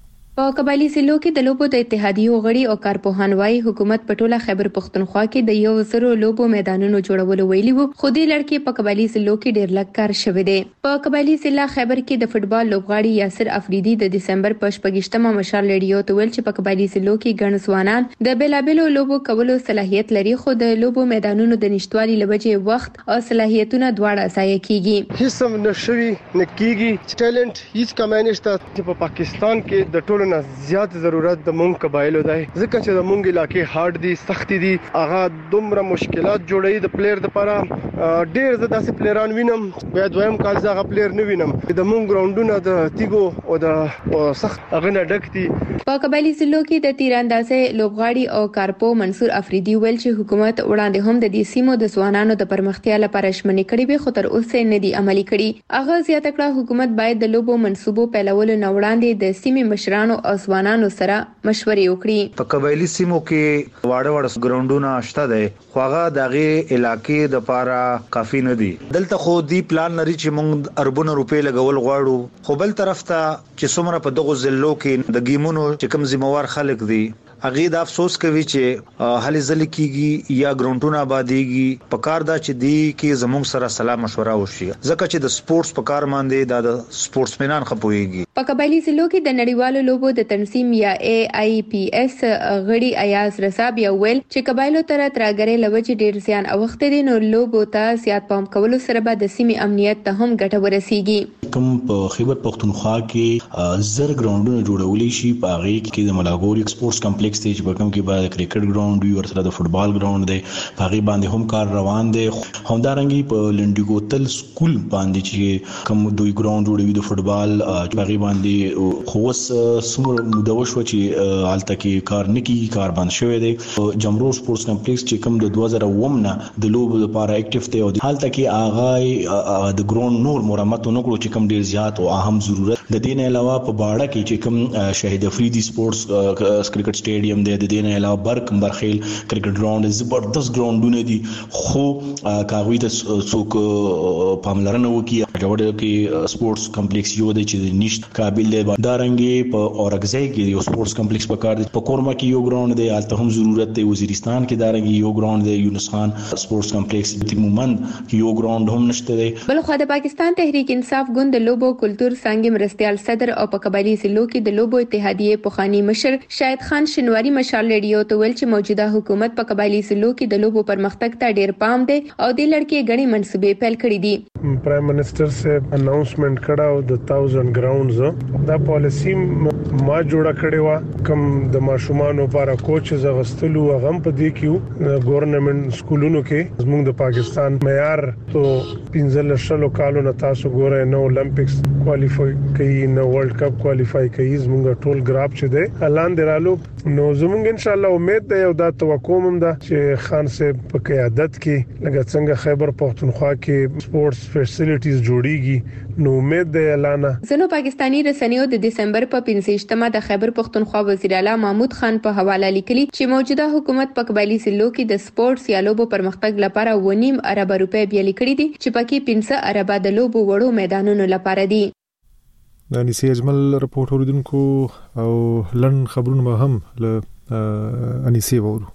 په قبایلی ضلعو کې د لوبو د اتحادیو غړي او کارپوهان وايي حکومت په ټوله خیبر پختونخوا کې د یو زرو لوبو میدانونو جوړولو ویلي وو، خو د لړکې په قبایلی ضلعو کې ډېر لږ کار شوی دی. په قبایلی ضلع خیبر کې د فوتبال لوبغاړي یاسر افریدي د دسمبر په شپږشتمه مشال ریډیو ته ویل چې په قبایلی ضلعو کې ګڼ ځوانان د بیلابیلو لوبو کولو صلاحیت لري، خو د لوبو میدانونو د نشټوالي لوجې وخت او صلاحیتونه دواړه ضایع کیږي. هیڅ هم نشوي نکیږي. ټیلنت هیڅ کمای نشته چې په پاکستان کې د ټولو نه زیات ضرورت د مونږ قبایلو دی، ځکه چې د مونږ علاقې هارد دي، سخت دي، هغه دومره مشکلات جوړوي د پلیئر لپاره. ډېر زه داسې پلیئران وینم بیا دویم کال زه هغه پلیئر نه وینم. د مونږ ګراوندونه د تیګو او د سخت هغه نه ډک دي. په قبایلی ضلعو کې د تیراندازۍ لوبغاړي او کارپو منصور افریدي ویل چې حکومت وړاندې هم د دې سیمو د ځوانانو د پرمختیا لپاره شمنې کړې وي، خو تر اوسه نه دي عملي کړي. هغه زیاته کړه حکومت باید د لوبو منصوبو پیلولو نه وړاندې د سیمې مشرانو او ځوانانو سره مشورې وکړي. په قبایلی سیمو کې واړه واړه ګراوندونه شته دي، خو هغه دغه علاقې د پاره کافي نه دي. دلته خو دی پلان لري چې موږ اربونه روپے لګول غواړو، خو بل طرف ته چې څومره په دغه ضلعو کې د گیمونو چې کوم ذمہوار خلک دي هغه د افسوس کوي چې هلي ځل کیږي یا ګراوندونه آبادیږي. په کار دا چې دی کې زموږ سره سلام مشوره وشي، ځکه چې د سپورتس په کار باندې د سپورتسمنان خپويږي. په قبایلی ضلعو کې د نړیوالو لوبو د تنظیم یا ای آی پی ایس غړي ایاز رساب یو ویل چې قبایلو تر ترګرې لوجې ډیر زیان اوخته دي، نو لوبو ته زیات پام کولو سره به د سیمې امنیت ته هم ګټه ورسیږي. کوم په خیبر پختونخوا کې زر ګراوندونه جوړولې شي، په هغه کې د ملاګوري سپورتس کمپلیکس ته چې په کوم کې باید کرکټ ګراوند وي، ورسره د فوتبال ګراوند دی، په هغه باندې هم کار روان دی. همدارنګي په لنډیګو تل سکول باندې چې کوم دوی ګراوند جوړوي د فوتبال په هغه باندې خو اوس سمور مدوش و چې حالت کې کار نکي کار باندې شوی دی. جمرو سپورتس کمپلیکس چې کوم د دوه زره اووه نه د لوبو لپاره اکټیو دی او حالت کې هغه د ګراوند نور مرمت نه کړو چې کوم ډیر زیات او اهم ضرورت د دې نه علاوه په باړه کې چې کوم شهید افریدي سپورتس کرکټ سټیډیم دی، د دې نه علاوه برکم برخیل کرکټ ګراوند زبردست ګراوندونه دي، خو کاغوي ته څوک پاملرنه وکي. جوړ کې سپورتس کمپلیکس یو دی چې نشټ قابل دی. دارنګي په اورګزای کې یو سپورتس کمپلیکس په کار دی، په کورما کې یو ګراوند دی، الته هم ضرورت دی. وزیرستان کې دارنګي یو ګراوند دی، یونس خان سپورتس کمپلیکس د مومند یو ګراوند هم نشته دی. بل خو د پاکستان تحریک انصاف ګوند لوبو کلچر څنګه مرستيال صدر او په قبایلی ضلعو کې د لوبو اتحادیه پوخانی مشر شاهد خان شنواری مشال ریډیو ته ویل چې موجوده حکومت په قبایلی ضلعو کې د لوبو پرمختګ ته ډیر پام دی او د لړکې غړي منصوبې پیل کړې دي. پرایم منسٹر سے اناؤنسمنٹ کړه د ثاوزند ګراوندز دا پالیسی ما جوړه کړې و، کم د ماشومان لپاره کوچز غستلو غم په دې کې ګورنمنت سکولونو کې زموږ د پاکستان معیار ته پنځل شلو کالو نه تاسو ګورئ نو اولمپکس کوالیفای کوي، نو ورلد کپ کوالیفای کوي. زموږ ټول ګراف چې دی اعلان درالو، نو زموږ ان شاء الله امید ده او دا توقع هم ده چې خان صاحب په قیادت کې لکه څنګه خیبر پختونخوا کې سپورتس فیسیلیټیز جوړیږي، نو امید ده اعلان. زنو پاکستانی رسنیو د دسمبر په پنځه پنځه د خیبر پختونخوا وزیر اعلی محمود خان په حواله لیکلي چې موجوده حکومت په قبایلی ضلعو کې د سپورتس یا لوبو پرمختګ لپاره ونیم ارب روپۍ بیل کړي دي چې پکې پنځه ارب د لوبو وړو میدانونو لپاره دي. د انیسي اجمل رپورټ اوریدونکو او لن خبرونه هم له انیسي وورو.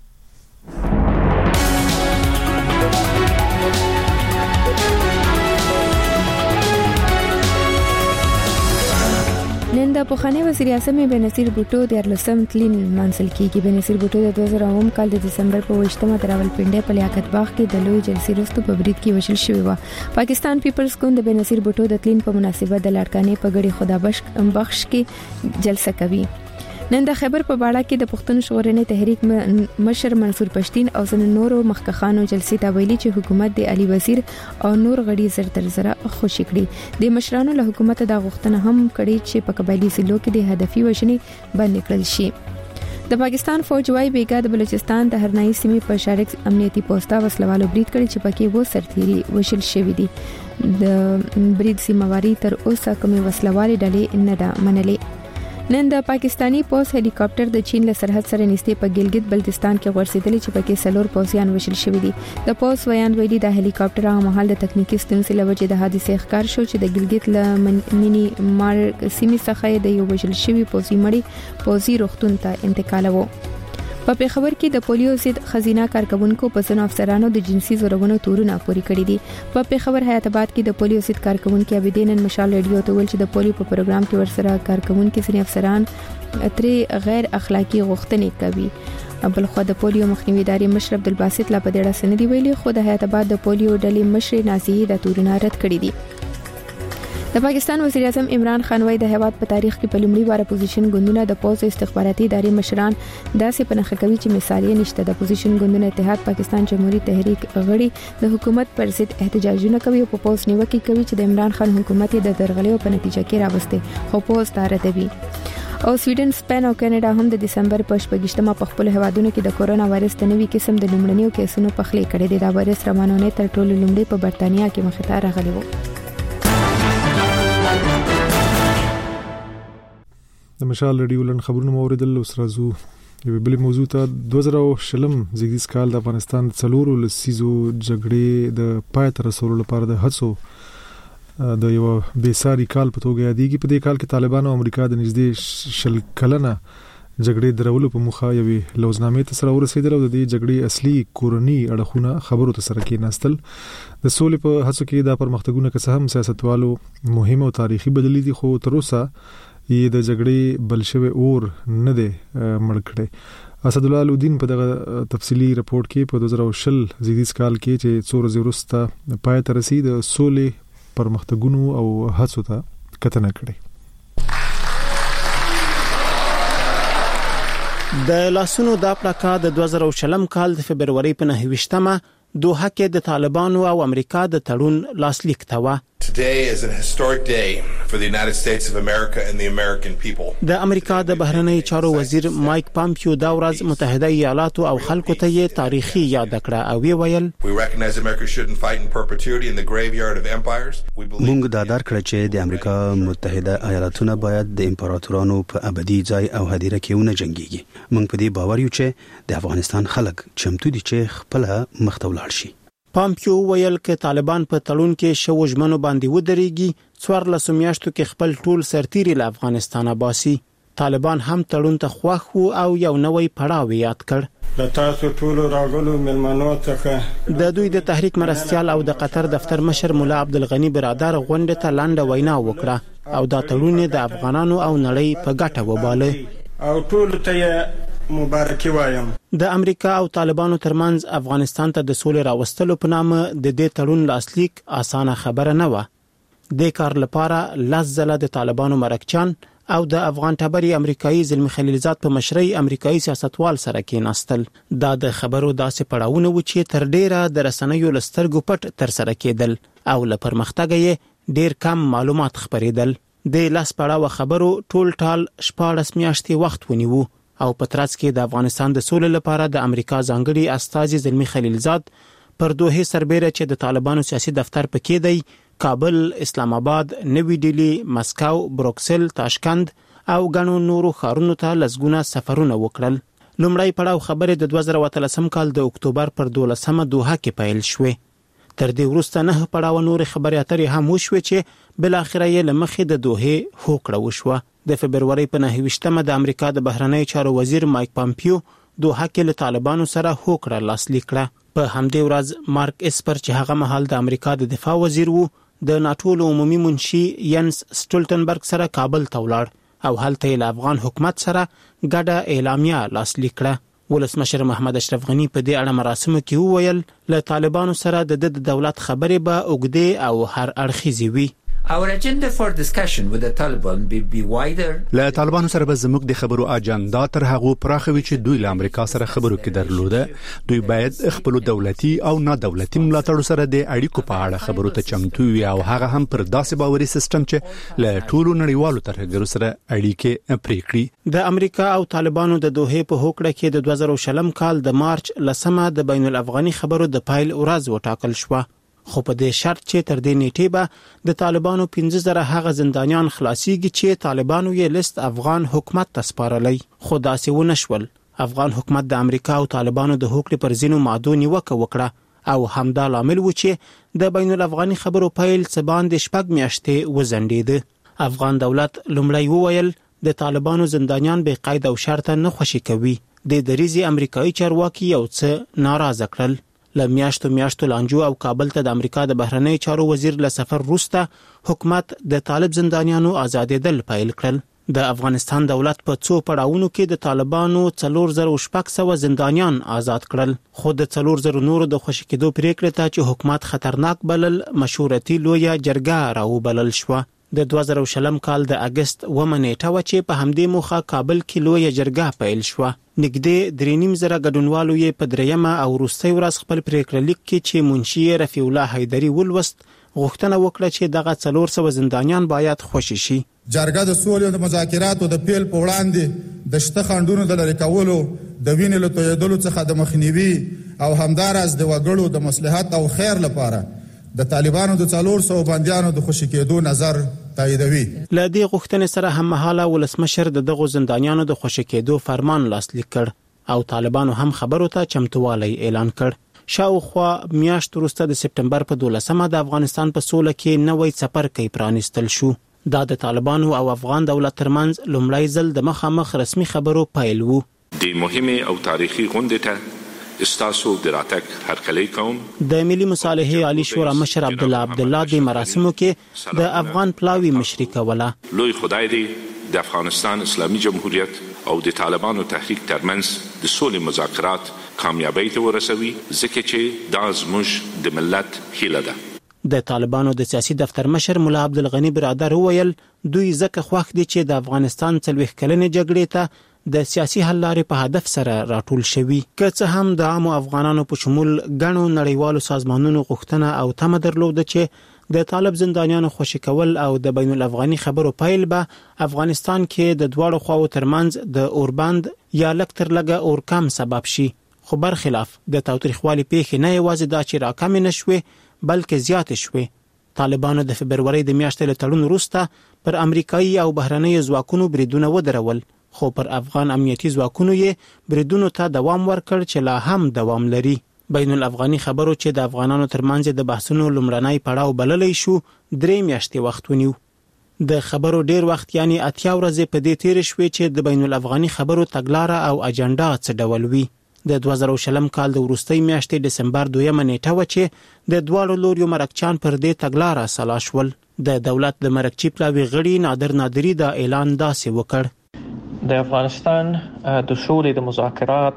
نن د پوخاني وزیر اعظم بنصیر بوټو د ارلسم تلین منسل کیږي. بنصیر بوټو د دوه زره اووه کال د دسمبر په وشتمه د راولپنډي په لیاقت باغ کې د لوی جلسې وروسته په برید کې وشل شوی و. پاکستان پیپلز ګوند د بنصیر بوټو د تلین په مناسبت د لاړکانې په غړي خدا بخش کې جلسه کوي. نن د خیبر په باړه کې د پښتون ژغورنې تحریک مشر منصور پښتین او ځینو نورو مخکخانو جلسې ته ویلي چې حکومت د علي وزیر او نور غړي زر تر زره خوشی کړي. د مشرانو له حکومت د غوښتنه هم کړي چې په قبایلی ضلعو کې د هدفي وژنې بند کړل شي. د پاکستان فوج وايي بیګا د بلوچستان د هرنایي سیمې په شارک امنیتي پوسټا وسلوالو برید کړي چې پکې وو سرتيري وشل شوی دي. د برید سیمواري تر اوسه کومې وسلوالي ډلې نه ده منلې. نن د پاکستانی پوس هلی کاپټر د چین له سرحد سره نږدې په ګلګت بلتستان کې ورسېدلی چې پکې سلور پوسیان وشل شوی دي. د پوس ویان ویلي د هلی کاپټر هغه مهال د تکنیکی ستونزې له وجې د حادثې ښکار شو چې د ګلګت له مینی مار سیمې څخه د یو وشل شوی پوسی مړی پوسی روغتون ته انتقالوه. په پیښور کې د پولیو ضد خزینه کارکونکو په ځینو افسرانو د جنسي زورونو تورونه پوري کړی دي. په پیښور حیات آباد کې د پولیو ضد کارکونکو عبدین مشال ریډیو ته ویل چې د پولیو په پروګرام کې ورسره کارکونکو ځینې افسران ترې غیر اخلاقی غوښتنې کوي. بلخو د پولیو مخنیوي ادارې مشر عبدالباسط لا په دې اړه سندې ویلي خو د حیات آباد د پولیو ډلې مشر نازیه د تورونه رد کړی دي. د پاکستان وزیر اعظم عمران خان وايي د هیواد په تاریخ کې په لومړي واره اپوزیشن ګوندونه د پوز استخباراتي ادارې مشران داسې پنهخه کوي چې مثال یې نشته. د اپوزیشن ګوندونو اتحاد پاکستان جمهوریت تحریک غړي د حکومت پر ضد احتجاجونه کوي او په پوز نیوکه کوي چې د عمران خان حکومت د درغلیو په نتیجه کې راوسته خو پوز دار دی. او سویډن، سپین او کاناډا هم د دسمبر په شپږشتمه په خپل هوادونو کې د کورونا وایرس د نوي قسم د لومړنیو کیسونو پخلي کړي دي. دا وایرس روانونه تر ټولو لومړی په برتانیا کې مخ ته راغلی و. د مشال ریډیو لن خبرونه موریدل اوس راځو یو بل موضوع ته. دوه زره شلم زیږدیز کال د افغانستان څلورو لسیزو جګړې د پای ته رسولو لپاره د هڅو د یو بیساري کال په توګه یادېږي. په دې کال کې طالبان او امریکا د نږدې شل کلنه جګړې درولو په مخه یوې لوزنامې ته سره ورسېدل او د دې جګړې اصلي کورنی اړخونه خبرو ته سره کېناستل. د سولې په هڅو کې دا پرمختګونه که څه هم سیاستوالو مهم او تاریخي بدلی دي خو تر اوسه یې د جګړې بلشوي اور نه دی مړ کړی. اسد الله الدین په دغه تفصیلی رپورت کې په دوه زره شل زیږدیز کال کې چې څو ورځې وروسته پای ته رسید د سولې پرمختګونو او هڅو ته کتنه کړې. د لاسونو دا پلاکا د دوه زره شلم کال د فبرवरी په نهه ویشتمه دوحه کې د طالبانو او امریکا د تړون لاسلیک ته و. Today is a historic day for the United States of America and the American people. د امریکا د بهرنی چارو وزیر مایک پامپیو دا ورځ متحده ایالاتو او خلکو ته یې تاریخي یاد کړه او وی ویل We recognize America shouldn't fight in perpetuity in the graveyard of empires. موږ دا درک کړ چې د امریکا متحده ایالاتونه باید د امپراتورانو په ابدي ځای او هدیره کې ونه جنگيږي. موږ په دې باور یو چې د افغانستان خلک چمتو دي چې خپل مخ ته ولاړ شي. پامپیو ویل چې طالبان په تړون کې شو ژمنو باندې ودرېږي څوارلس میاشتو کې خپل ټول سرتیري له افغانستانه باسي. طالبان هم تړون ته خوښ وو او یو نوې پړاو یاد کړ. د تاسو ټول راغلو ملمنو څخه د دوی د تحریک مرستيال او د قطر دفتر مشر مولا عبدالغنی برادر غونډه ته لاندې وینا وکړه او دا تړون د افغانانو او نړۍ په ګټه وباله او ټول ته مبارکي وایم. د امریکا او طالبانو ترمنځ افغانستان ته د سولې راوستلو په نامه د دې تړون لاسلیک اسانه خبره نه و. د کار لپاره لزله د طالبانو مرکچان او د افغان ټبري امریکایي زلمی خلیلزاد په مشرۍ امریکایي سیاستوال سره کېناستل. دا د خبرو داسې پړاوونه و چې تر ډیره د رسنیو لسترګو پټ تر سره کېدل او له پرمختګ یې ډیر کم معلومات خبرېدل. د لاس پړاو خبرو ټول ټال شپږ میاشتې وخت ونیو او په ترڅ کې د افغانستان د سولې لپاره د امریکا ځانګړي استازي زلمی خلیلزاد پر دوه سربېره چې د طالبانو سیاسي دفتر پکې دی کابل، اسلام آباد، نوی ډیلی، مسکو، بروکسل، تاشکند او غنو نورو خارونو ته لزګونه سفرونه وکړل. لومړی پړاو خبرې د دوه زره اتلسم کال د اکتوبر پر دولسمه دوحه کې پیل شوې. تر دې وروسته نه پړاو نور خبري اترې هم وشوې چې بل اخر یې لمخې د دوحه هوکړه وشوه. د فبرवरी په نهه ویشتمه د امریکا د بهرنی چارو وزیر مایک پامپیو دوحه کې له طالبانو سره هوکړه لاسلیک کړه. په همدې ورځ مارک اسپر چې هغه مهال د امریکا د دفاع وزیر وو د ناتو عمومي منشي ینس سټولټنبرګ سره کابل ته ولاړ او هلته له افغان حکومت سره ګډه اعلامیه لاسلیک کړه. ولسمشر محمد اشرف غنی په دې اړه مراسمو کې وویل له طالبانو سره د د دولت خبرې به اوږدې او هر اړخیزې وي. Our agenda for discussion with the Taliban will be wider. له طالبانو سره به زموږ د خبرو اجنډا تر هغه پراخوي چې دوی له امریکا سره خبرو کې درلوده. دوی باید خپل دولتي او نه دولتي ملاتړ سره د اړیکو په اړه خبرو ته چمتو وي او هغه هم پر داسې باوري سیستم چې له ټولو نړیوالو ترهګرو سره اړیکې پرې کړي. د امریکا او طالبانو د دوحه په هوکړه کې د دوه زره شلم کال د مارچ لسمه د بین الافغاني خبرو د پایل ورځ وټاکل شو. خو په دې شرط چې تر دې نیټې به د طالبانو پنځه زره هغه زندانیان خلاصيږي چې طالبانو یې لیست افغان حکومت ته سپارلی. خو داسې ونه شول. افغان حکومت د امریکا او طالبانو د هوکړې پر ځینو مادو نیوکه وکړه او همدا لامل و چې د بین الافغاني خبرو پیل څه باندې شپږ میاشتې وزندید. افغان دولت لومړی وویل د طالبانو زندانیان به قید او شرط نه خوشي کوي. د دریزي امریکایي چارواکي یو څه ناراضه کړل. ل میاشتو میاشتو لانجو او کابل ته د امریکا د بهرنی چارو وزیر له سفر وروسته حکومت د طالب زندانیانو آزادېدل پیل کړل. د افغانستان دولت په څو پړاوونو کې د طالبانو څلور زره شپږ سوه زندانیان آزاد کړل. خو د څلور زره نورو د خوشي کېدو پریکړه ته چې حکومت خطرناک بلل مشورتي لویه جرګه راوبلل شو. د دوه زره شلم کال د اگست اوومه نیټه و چې په همدې موخه کابل کې لویه جرګه پیل شو. نږدې درې نیم زره ګډونوالو یې په دریمه او وروستۍ ورځ خپل پریکړه لیک کې چې منشي رفیع الله حیدري ولوست غوښتنه وکړه چې دغه څلور سوه زندانیان باید خوشي شي. جرګه د سولې او د مذاکراتو د پیل په وړاندې د شته خنډونو د لرې کولو د وینې له تویېدلو څخه د مخنیوي او همداراز د وګړو د مصلحت او خیر لپاره د طالبانو د څلور سوه بندیانو د خوشي کېدو نظر تاییدوي. له دې غوښتنې سره هم مهاله ولسمشر د دغو زندانیانو د خوشي کېدو فرمان لاسلیک کړ او طالبانو هم خبرو ته چمتووالی اعلان کړ. شاوخوا میاشت وروسته د سپټمبر په دولسمه د افغانستان په سوله کې نوې څپرکی پرانیستل شو. دا د طالبانو او افغان دولت ترمنځ لومړی ځل د مخامخ رسمي خبرو پیل وو. د مهمه او تاریخي غونډې ته استاسو دراتک هرکلی کوم. د ملي مصالحې عالی شورا مشر عبد الله عبد الله د مراسمو کې د افغان پلاوی مشري کوله. لوی خدای دې د افغانستان اسلامي جمهوریت او د طالبانو تحریک ترمنځ د سولې مذاکرات کامیابی ته ورسوي ځکه چې دا زموږ د ملت هیله ده. د طالبانو د سیاسي دفتر مشر مولا عبدالغنی برادر وویل دوی ځکه خوښ دي چې د افغانستان څلوېښت کلنې جګړې ته د سیاسي حل لارې په هدف سره راټول شوي. که څه هم د عامو افغانانو په شمول ګڼو نړیوالو سازمانونو غوښتنه او تمه درلوده چې د طالب زندانیانو خوشي کول او د بین الافغاني خبرو پیل به افغانستان کې د دواړو خواو ترمنځ د اوربند یا لږ تر لږه اورکم سبب شي. خو برخلاف د تاوتریخوالي پیښې نه یوازې دا چې راکمې نه شوې بلکې زیاتې شوې. طالبانو د فبرवरी د میاشتې له تړون وروسته پر امریکایي او بهرنۍ ځواکونو بریدونه ودرول. خو پر افغان امنیتي ځواکونو یې بریدونو ته دوام ورکړ چې لا هم دوام لري. بین الافغاني خبرو چې د افغانانو ترمنځ د بحثونو لومړنی پړاو بللی شو درې میاشتې وخت ونیو. د خبرو ډیر وخت یعنی اتیا ورځې په دې تیر شوې چې د بین الافغاني خبرو تګلاره او اجنډا څه ډول وي. د دوه زره شلم کال د وروستۍ میاشتې دسمبر دویمه نیټه و چې د دواړو لوریو مرکچیان پر دې تګلاره سلا شول. د دولت د مرکچی پلاوي غړي نادر نادری دا اعلان داسې وکړ. د افغانستان د سولې د مذاکرات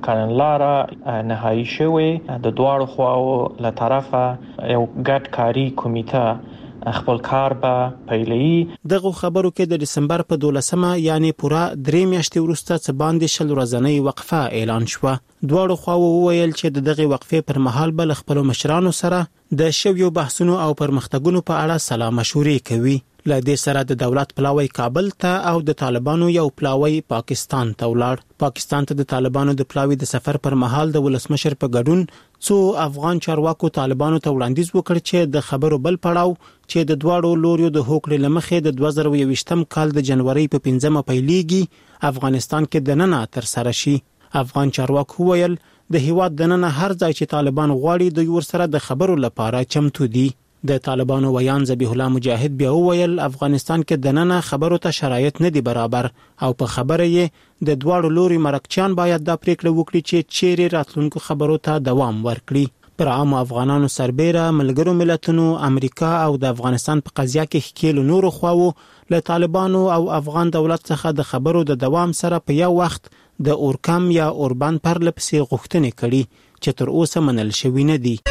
کړنلاره نهایی شوی د دواړو خواو له طرفه یو ګډ کاری کمیټه خپل کار به پیلوي. دغه خبرو کې د دسمبر په دولسمه یعنی پوره درې میاشتې وروسته څه باندې شل ورځنۍ وقفه اعلان شوه. دواړو خواو وویل چې د دغه وقفې پر مهال به خپل مشرانو سره د شویو بحثونو او پرمختګونو په اړه سلا مشورې کوي. له دې سره د دولت پلاوی کابل ته او د طالبانو یو پلاوی پاکستان ته ولاړ. پاکستان ته د طالبانو د پلاوی د سفر پر مهال د ولسمشر په ګډون څو افغان چارواکو طالبانو ته وړاندیز وکړ چې د خبرو بل پړاو چې د دواړو لوریو د هوکړې لمخې د دوه زره یوویشتم کال د جنوري په پنځمه پیلېږي افغانستان کې د ننه تر سره شي. افغان چارواکو ویل د هیواد د ننه هر ځای چې طالبان غواړي د یور سره د خبرو لپاره چمتو دي. د طالبانو ویان ذبیح الله مجاهد بیا وویل افغانستان کې د ننه خبرو ته شرایط نه دي برابر او په خبره یې د دواړو لوري مرکچیان باید دا پریکړه وکړي چې چیرې راتلونکو خبرو ته دوام ورکړي. پر عام افغانانو سربېره ملګرو ملتونو امریکا او د افغانستان په قضیه کې ښکېلو نورو خواو له طالبانو او افغان دولت څخه د خبرو د دوام سره په یو وخت د اورکم یا اوربان پرله پسې غوښتنې کړي چې تر اوسه منل شوي نه دي.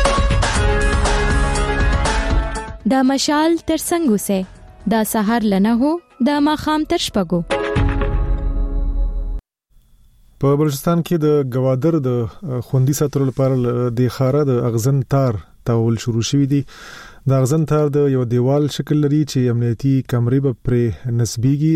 دا مشال تر څنګه سه دا سحر لنه هو دا ماخام تر شپګو. په بلوچستان کې د گوادر د خوندي ساتلو لپاره د خاره د اغزن تار تاول شروع شوی دی. د اغزن تار د یو دیوال شکل لري چې امنیتي کمرې به پرې نسبيږي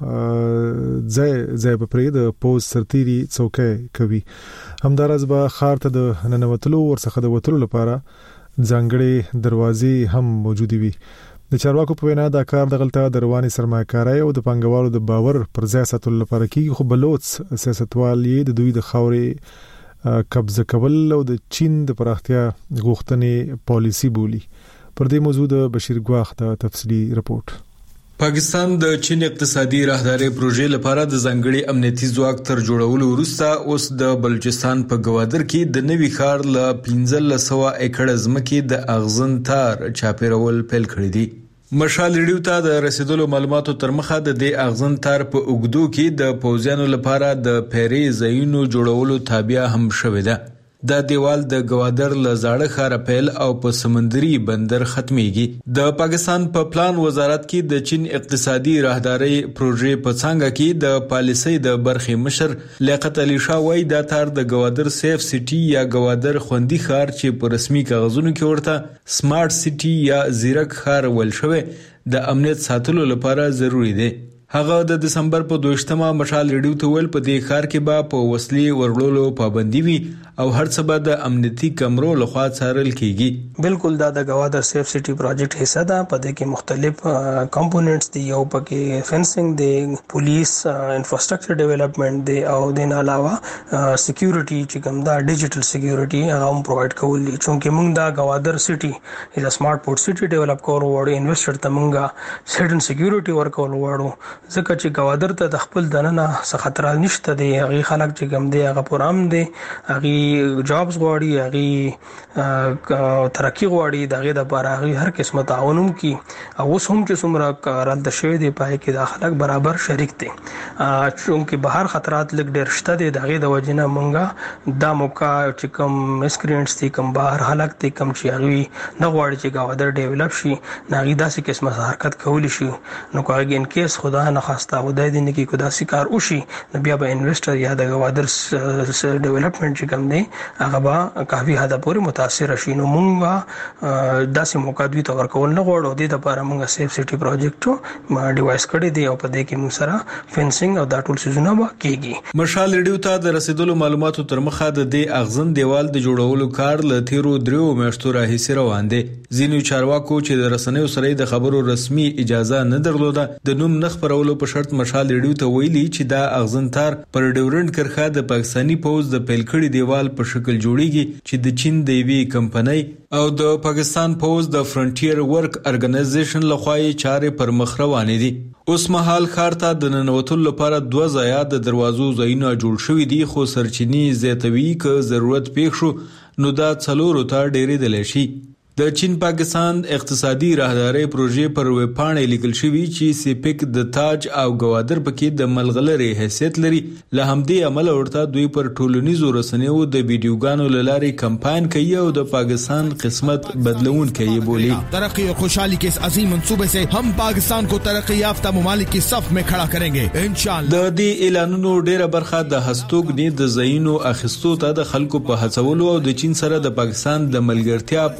او ځای ځای به پرې د پوز سرتيري څوکۍ کوي. همدارس به خار ته د ننوتلو ورڅخه د وتلو لپاره ځانګړي دروازې هم موجود وي. د چارواکو په وینا دا کار د غلطه د رواني سرمایه‌کارۍ او د پنګوالو د باور پر ځای ساتلو لپاره کیږي، خو بلوچ سیاستوال یې د دوی د خاورې قبضه کول او د چین د پراختیا غوښتنې پالیسی بولی. پر دې موضوع د بشیر ګواخ د تفصیلی رپورت. پاکستان د چین اقتصادي راهداري پروژې لپاره د ځانګړي امنیتي ځواک تر جوړولو وروسته اوس د بلوچستان په گوادر کې د نوي ښار ل پنځه سوه ایکړ ځمکې د اغزن تار چاپیرول پیل کړی دی. مشال ریډیو ته د رسیدلو معلوماتو تر مخه د دې اغزن تار په اوګدو کې د پوزیانو لپاره د پیری ځایونو جوړولو تابع هم شوې ده. دا دیوال د گوادر له زاړه ښار پیل او په سمندري بندر ختميږي. د پاکستان په پلان وزارت کې د چین اقتصادي راهداري پروژې په څنګه کې د پالیسۍ د برخې مشر لیاقت علي شاه وايي دا تار د گوادر سیف سټي یا گوادر خوندي ښار چې په رسمي کاغذونو کې ورته سمارټ سټي یا زیرک ښار ویل شوی د امنیت ساتلو لپاره ضروری دی. هغه د دسمبر په دویشتمه مشال ریډیو ته ویل په دې ښار کې به په وسلې ورلولو پابندي وي او هر څه به د امنیتي کمرو لخوا څارل کیږي. بالکل دا د گوادر سیف سټي پروجیکټ حصہ ده. په دې کې مختلف کمپوننټس دي، یو پکې فنسینګ دی، پولیس انفراستراکچر ډیولپمنٹ دی او د علاوه سکیورټي چې کوم دا ډیجیټل سکیورټي هغه هم پرووایډ کول دي. چونکه موږ دا گوادر سټي از سمارټ پورټ سټي ډیولپ کول وړو انویسټر ته موږ سیډن سکیورټي ورکول وړو ځکه چې گوادر ته د خپل دننه څه خطر نشته دی. هغه خلک چې کوم دی هغه پرام دی، هغه جابز غواړي، هغه ترقی غواړي، دغه د لپاره هغه هر قسمه تعاونم کی او اوس هم چې څومره کارل د شوی دی پای کې د خلک برابر شریک دي. چونکه بهر خطرات لګ ډیر شته دي، دغه د وجنه مونږه دا موقع چې کوم مسکرینټس دي، کوم بهر خلک دي، کوم چې هغه نه غواړي چې گوادر ډیولپ شي، ناغي داسې قسمه حرکت کولی شي. نو کوي ان کیس خدا نه خواسته خدای دې نه کې کو داسې کار وشي نو بیا به انویسټر یا د گوادر ډیولپمنٹ چې کوم دی هغه به کافي حد پورې متاثر شي. نو مونږه داسې موقع دوی ته ورکول نه غواړو. د لپاره مونږه سیف سټي پروجیکټ ما ډیوایس کړی دی او په دې کې موږ سره فنسینګ او دا ټول سيزونه به کیږي. مشال ریډیو ته د رسیدلو معلوماتو تر مخه د دې اغزن دیوال د جوړولو کار ل تیرو دریو میاشتو راهیسې روان دی. ځینو چارواکو چې د رسنیو سره د خبرو رسمي اجازه نه درلوده د نوم نخ پرولو په شرط مشال ریډیو ته ویلي چې دا اغزن تار پر ډیورنډ کرخه د پاکستانی پوز د پیل کړي دیوال په شکل جوړیږي چې د چین د وی کمپنۍ او د پاکستان پوز د فرنټیر ورک ارګنایزیشن لخوا یې چارې پر مخ روانې دي. اوس مهال ښار ته د ننوتلو لپاره دوه ځایه د دروازو ځایونه جوړ شوي دي، خو سرچینی زیاتوي که ضرورت پیښ شو نو دا څلورو ته ډیرېدلی شي. د چین پاکستان اقتصادي راهداري پروژې پر ویب پاڼې لیکل شوی چې سیپک د تاج او گوادر پکې د ملغلري حیثیت لري. له همدې عمل ورته دوی پر ټولنیزو رسنیو د ویډیوګانو لاري کمپاین کوي او د پاکستان قسمت بدلون کوي بولی. ترقی اور خوشحالی کے اس عظیم منصوبے سے ہم پاکستان کو ترقی یافتہ ممالک کی صف میں کھڑا کریں گے انشاءاللہ. د دې اعلانونو ډیره برخه د هستوګنې د زینو اخیستو ته د خلکو په هڅولو او د چین سره د پاکستان د ملګرتیا په خوده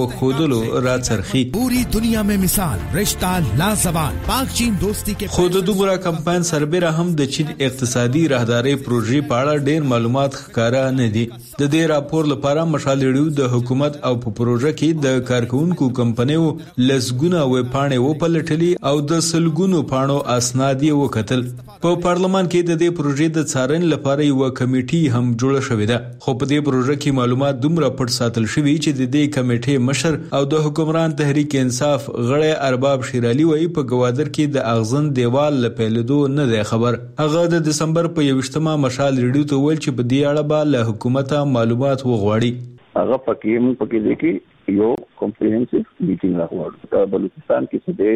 ننوتلو راڅرخي. पूरी दुनिया में मिसाल रिश्ता लाजवाल पाक चीन दोस्ती के خود دوبره کمپاین سربېره هم د چین اقتصادي راهداري پروژې په اړه ډېر معلومات ښکارا نه دي. د دې راپور لپاره مشال ریډیو د حکومت او په پروژه کې د کارکونکو کمپنیو لسګونه وې پاڼې وپلټلې او د سلګونو پاڼو اسناد یې وکتل. په پارلمان کې د دې پروژې د څارنې لپاره یو کمیټي هم جوړه شوې ده. خو په دې پروژه کې معلومات دومره پټ ساتل شوي چې د دې کمیټې مشر او د حکومران تحریک انصاف غړی ارباب شیرالي وایي په گوادر کې د اغزن دیوال لپیلدو نه دی خبر. هغه د دسمبر په یوشتمه مشال ریډیو ته ویل چې په دې اړه به له حکومت معلومات وغواړي. هغه پکې موږ پکې لیکي یو کمپریهنسیو میټینګ راغواړو. بلوچستان کې څه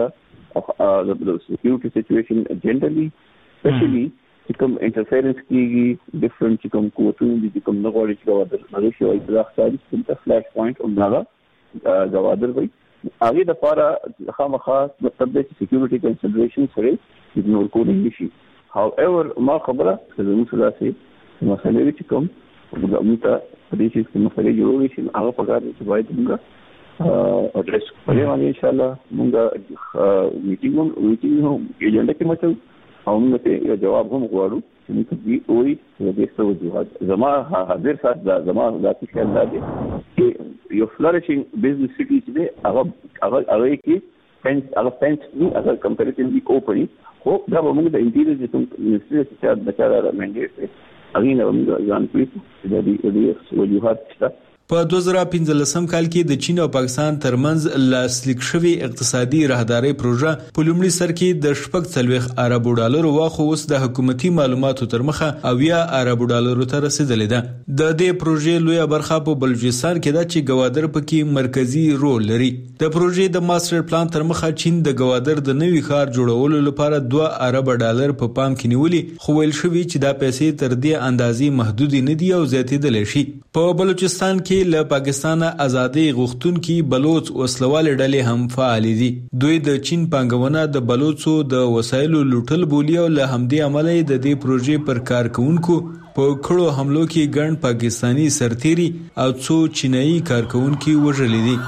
دی د سکیورټي سچويشن جنرالي سپیشلی چې کوم انټرفیرنس کیږي ډیفرنٹ چې کوم قوتونه دي کوم نه غواړي چې گوادر هغه شی او اطلاق ساري څه فلاش پوینټ او هغه گوادر وي هغه د لپاره خامخا مطلب د سکیورټي کنسیډریشن سره اګنور کول نشي. however ما خبره زموږ سلاسي مسلې چې کوم موږ په دې چې کوم مسلې جوړوي چې هغه په کار کې باید موږ اډریس کړو. باندې ان شاء الله موږ میټینګ میټینګ هم ایجنډا کې مته او موږ ته یو جواب هم غواړو چې موږ دې وایي چې د څه وجوهات زما حاضر سات دا زما ذاتي خیال دی چې یو فلورشینګ بزنس سټي چې هغه هغه هغه کې فینس هغه فینس دی هغه کمپیریټیولی اوپن خو دا به موږ د انټیریور چې منسټری چې د چا د منډیټ اغه نه موږ ځان پېښو چې د دې وجوهات شته. په دوه زره پنځلسم کال کې د چین او پاکستان ترمنځ لاسلیک شوی اقتصادي راهداري پروژه په لومړي سر کې د شپږ څلويخ اربو ډالر واخو اوس د حکومتي معلوماتو تر مخه او یا اربو ډالر ته رسیدلې ده. د دې پروژې لویه برخه په بلوچستان کې ده چې گوادر پکې مرکزی رول لري. د پروژې د ماستر پلان تر مخه چین د گوادر د نوي ښار جوړولو لپاره دوه ارب ډالر په پام کې نیولې خو ویل شوی چې دا پیسې تر دې اندازې محدود نه دي او زیاتېدل شي. په بلوچستان کې له پاکستان ازادي غوښتونکي بلوچ وسلوال ډلې هم فعال دي. دوی د چین پنګونه د بلوچو د وسایلو لوټل بولی او له همدې عمله د دې پروژې پر کارکونکو په کړو حملو کې ګڼ پاکستانی سرتيري او څو چینایي کارکونکي وژل دي.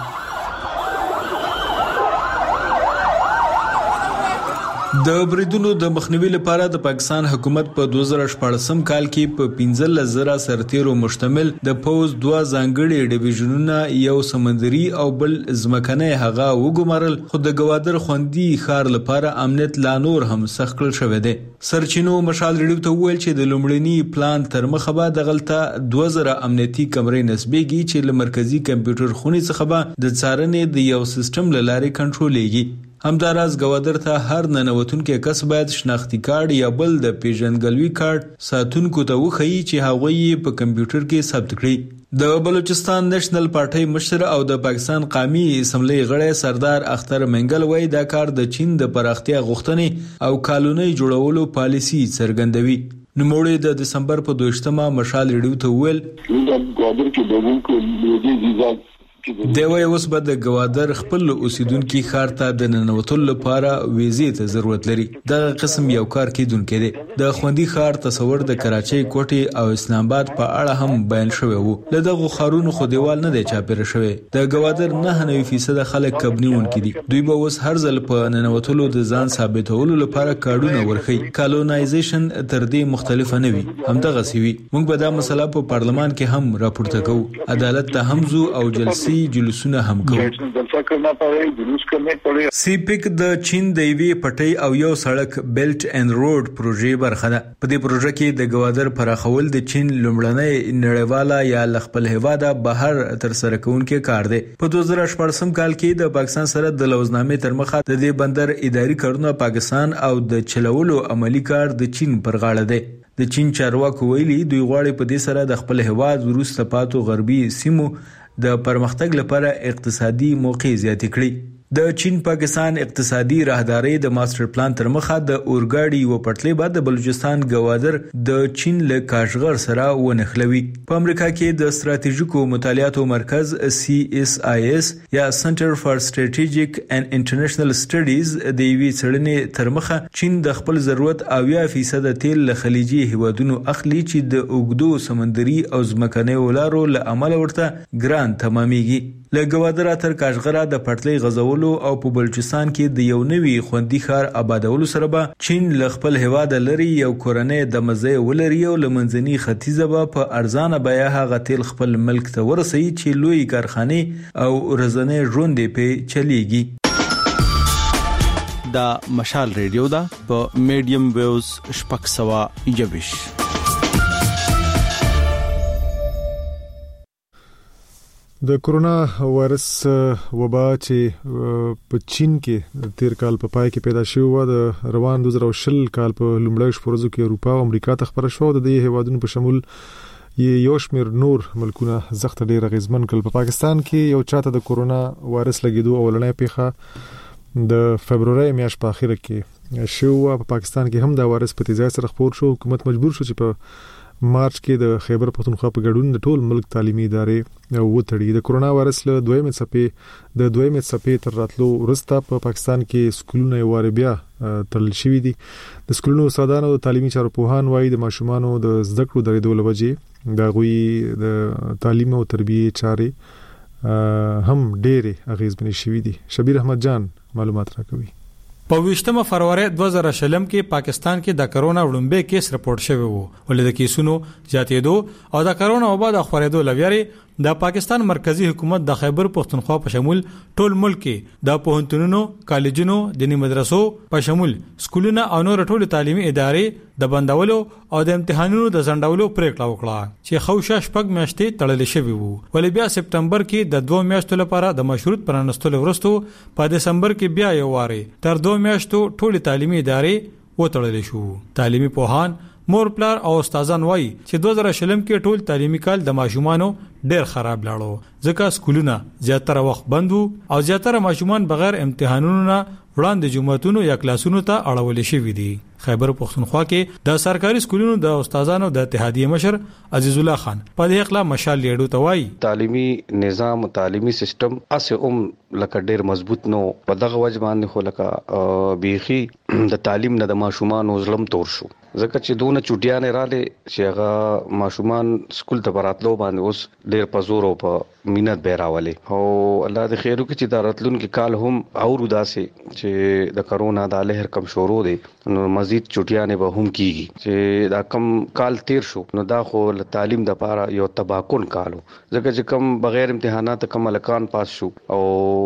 د بریدونو د مخنیوي لپاره د پاکستان حکومت په دوه زره شپږم کال کې په پنځه زره سرتیرو مشتمل د پوز دوه ځانګړي ډیویژنونه یو سمندري او بل ځمکنی هغه وګمارل خو د گوادر خوندي ښار لپاره امنیت لا نور هم سخت کړل شوی دی. سرچینو مشال ریډیو ته ویل چې د لومړني پلان تر مخه به د غلطه دوه زره امنیتي کمرې نسبېږي چې له مرکزی کمپیوټر خونې څخه به د څارنې د یو سیستم له لارې کنټرولېږي. همداراز گوادر ته هر ننوتونکو کس باید شناختی کارت یا بل د پیژندګلوي کارت ساتونکو ته وښيي چې هغه یې په کمپیوټر کې ثبت کړي. د بلوچستان نېشنل پارټي مشر او د پاکستان قومي اسمبلی غړی سردار اختر منګل وایي دا کار د چین د پراختیا غوښتنې او کالونی جوړولو پالیسي څرګندوي. نوموړي د دسمبر په دوشتمه مشال ریډیو ته ویل د گوادر کې دغه کو ویزا دوی اوس به د گوادر خپل اوسیدونکو ښار ته د ننوتلو لپاره ویزې ته ضرورت لري. دا قسم یو کار کیدونکو دی. د خوندي ښار تصور د کراچۍ کوټي او اسلام آباد په اړه هم بیان شوی وو. له دغه ښارونو خو دیوال نه دی چاپیره شوی. د گوادر نه فیصد خلک کبنیونکو دي. دوی به اوس هر ځل په ننوتلو د ځان ثابتولو لپاره کارډونه ورخي. کالونایزیشن تر دې مختلفه نه وي. همدغه سوي موږ به دا مسله په پارلمان کې هم راپورته کوو. عدالت ته هم زو او جلسې جلوسونه هم کوي. سیپیک د چین د ایوی پټي او یو سړک بیلټ اینڈ روډ پروژې برخه ده. په دې پروژه کې د گوادر پراخول د چین لومړنۍ نړیواله یا خپل هواده بهر تر سره کوونکې کار دی. په دوه زره شپږم کال کې د پاکستان سره د لوزنامې تر مخه د دې بندر اداري کارونه پاکستان او د چلولو عملی کار د چین پر غاړه دی. د چین چارواکو ویلي دوی غواړي په دې سره د خپل هواد وروسته پاتو غربي سیمو د پرمختګ لپاره اقتصادي موقع زیات کړي. د چین پاکستان اقتصادي راهداري د ماستر پلان تر مخه د اورګاډي و پټلۍ بعد د بلوچستان گوادر د چین له کاشغر سره ونخلوي. په امریکا کې د ستراتیژیکو مطالعاتو مرکز سی ایس آی ایس یا سنټر فار سټریټیجیک اینڈ انټرنیشنل سټډیز د یوې څېړنې تر مخه چین د خپل ضرورت اویا فیصد تیل له خلیجي هیوادونو اخلي چې د اوګدو سمندري او ځمکني ولارو له عمله ورته ګران تمامېږي. لګوادر تر کاشغرا د پټلۍ غزولو او په بلوچستان کې د یو نوي خوندي ښار آبادولو سره به چین ل خپل هواد لري یو کورنۍ د مزه ولري او لمنځني ختیځه به په ارزانه بیا هغه تل خپل ملک ته ورسي چې لوی کارخانه او رزنه ژوند په چلیږي. دا مشال ریډیو دا په میډیم ویوز شپږ سوه یوویش. د کورونا وایرس وبا چې په چین کې تیر کال په پای کې پیدا شوی و د روان دوه زره شل کال په لومړۍ شپږ کې اروپا او امریکا ته خبره شو د دې هیوادونو په شمول یو شمیر نور ملکونه زخت ډیر غیزمن کړ. په پاکستان کې یو چاته د کورونا وایرس لګیدو اولنۍ پیښه د فبرवरी میاشت په اخر کې شو. په پاکستان کې هم دا وایرس په تیزی سره خپور شو. حکومت مجبور شو چې په مارچ کې د خیبر پختونخوا په ګډون د ټول ملک تعلیمي ادارې وتړي. د کورونا وایرس له دویمې څپې د دویمې څپې تر راتلو وروسته په پاکستان کې سکولونه واره بیا تړل شوي دي. د سکولونو استادانو او تعلیمي چارو پوهان وایي د ماشومانو د زده کړو درېدو لوجې د غوي د تعلیم او تربیه چارې هم ډېرې اغیزمنې شوي دي. شبیر احمد جان معلومات راکوي. په ویشتمه فروری دوه زره شلم کې پاکستان کې د کرونا وړاندې کیس رپورت شوی وو ولې د کیسونو زیاتېدو او د کرونا وبا د خورېدو لویاري د پاکستان مرکزی حکومت د خیبر پختونخوا په شمول ټول ملک کې د پوهنتونونو کالجونو دینی مدرسو په شمول سکولونه او نور ټول تعلیمي ادارې د بندولو او د امتحانونو د ځنډولو پریکړه وکړه چې خوشا شپږ میاشتې تړل شوی وو ولې بیا سپتمبر کې د دوه میاشتو لپاره د مشروط پرانستلو ورستو په دسمبر کې بیا یو واره تر دوه میاشتو ټول تعلیمي ادارې وتړل شو. تعلیمي پوهان مور پلار او استادان وایي چې دوه زره شلم کې ټول تعلیمي کال د ماشومانو ډېر خراب لاړو ځکه سکولونه زیاتره وخت بند وو او زیاتره ماشومان بغیر امتحانونو نه وړاندې جمعتونو یا کلاسونو ته اړول شوي دي. خیبر پختونخوا کې د سرکاري سکولونو د استادانو د اتحادیه مشر عزیز الله خان په دې خلا مشال لیډو ته وایي تعلیمي نظام تعلیمي سیستم اسه هم لکه ډېر مضبوط نو په دغه وجه باندې خو لکه بیخي د تعلیم نه د ماشومان ظلم تور شو ځکه چې دونه چټیانه رااله چې هغه ماشومان سکول ته براتلو باندې اوس ډېر په زور او په مینت به راولي او الله دې خیر وکړي چې دا راتلون کې کال هم او داسې چې د کرونا د لهر کم شروع دي نو مزید چټیانه به هم کیږي چې دا کم کال تیر شو نو دا خو تعلیم د لپاره یو تباکون کالو ځکه چې کم بغیر امتحانات کم لکان پاس شو او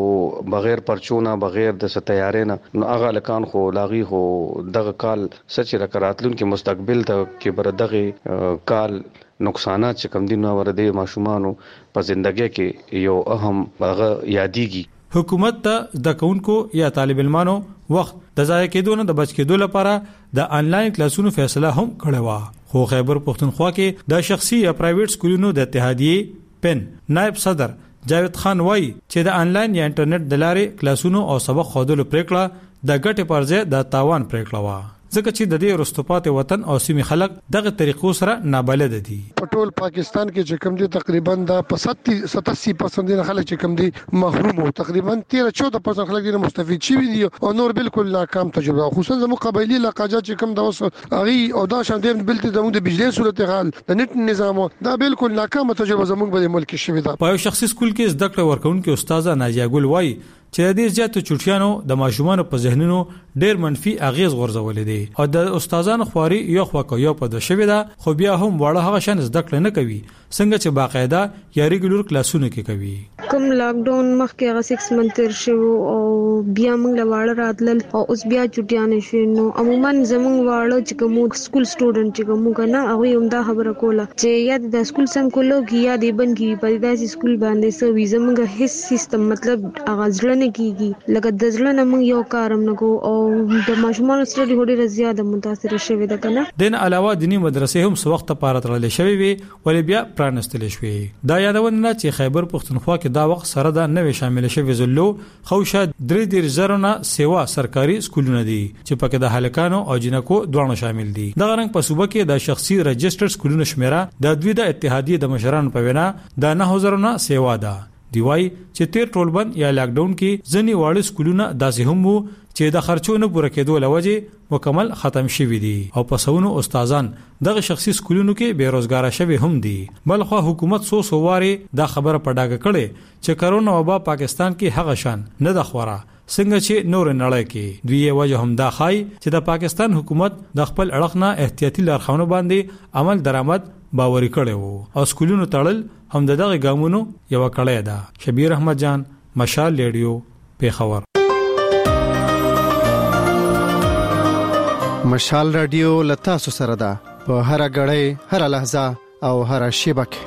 بغیر پرچونه بغیر د ستیارې نه نو هغه لکان خو لاغي خو دغه کال سچ رکراتلون کې مستقبل ته کې بر دغه کال نقصانات چې کم دي نو ورده ماشومانو په ژوندۍ کې یو اهم هغه یادېږي. حکومت ته د کونکو یا طالب علمانو وخت د ضایع کېدو نه د بچ کېدو لپاره د انلاین کلاسونو فیصله هم کړې و خو خیبر پختونخوا کې د شخصي یا پرایویټ سکولونو د اتحادیه پن نائب صدر جاوید خان وایي چې د انلاین یا انټرنیټ د لارې کلاسونو او سبق خودلو پریکړه د ګټې پر ځای د تاوان پریکړه و ځکه چې د دې رستوپات وطن او سیمې خلک دغه طریقو سره نابلد دي. په ټول پاکستان کې چې کوم دي تقریبا د ستاسي پرسنټ نه خلک چې کوم دي محروم او تقریبا تیرہ چودہ پرسنټ خلک دي مستفید شي دي او نور بالکل ناکام تجربه خصوصا زمو قبایلی علاقات چې کوم د اوس اغي او دا شان دیم بلته زمو د بجلی صورتحال د نت نظام دا بالکل ناکام تجربه زمو په ملک کې شوی ده. په یو شخصي سکول کې زده کړه ورکونکو استاد ناجیه ګل وایي چې د دې زیاتو چټیانو د ماشومانو په ذهنونو ډېر منفي اغیز غورځولې دي او د استادانو خواري یو خوا کو یو په د شوی ده خو بیا هم وړه هغه شان زده کړه نه کوي څنګه چې باقاعده یا ریګولر کلاسونه کې کوي. کوم لاک ډاون مخکې هغه سکس منث تر شو او بیا موږ له واړه راتلل او اوس بیا چټیانې شو نو عموما زموږ واړه چې کوم سکول سټوډنټ چې کوم کنه هغه هم دا خبره کوله چې یا د سکول څنګه کولو کې یا د بن کې په داسې سکول باندې سو وی زموږ هیڅ سیستم مطلب هغه ځل نه کیږي لکه د ځل نه موږ یو کارم نه کو او د ماشومان سټډي هډي زیاده متاثر شوی ده کنه. دین علاوه دینی مدرسې هم سو وخت لپاره ترلې شوی وي ولې بیا پرانستل شوی. دا یادونه چې خیبر پختونخوا کې دا وخت سره دا نوې شامل شوی زلو خوشا درې ډیر زرونه سیوا سرکاري سکولونه دي چې پکې د هلکانو او جنکو دوه شامل دي. د غرنګ په صوبه کې د شخصي رجستر سکولونو شمیره د دوی د اتحادیه د مشرانو په وینا د نه هزار نه سیوا ده. دی وای چې تیر ټولبند یا لاک ډاون کې ځنی واړه سکولونه داسې هم وو چې د خرچو نه پوره کېدو لوجه مکمل ختم شوي دي او پسونو استادان دغه شخصي سکولونو کې بیروزګار شوي هم دي. بل خو حکومت سو سواري دا خبره پډاګه کړي چې کرونا وبا پاکستان کې هغه شان نه د خورا څنګه چې نور نړۍ کې دوی وجه هم دا خای چې د پاکستان حکومت د خپل اړخنه احتیاطي لارښوونو باندې عمل درآمد باوري کړي وو او سکولونو تړل هم دغه ګامونو یو کړی دا. شبیر احمد جان، مشال ریډیو، پیښور. مشال رادیو لتا سره ده په هر غړې، هر لحظه او هر شیبه کې.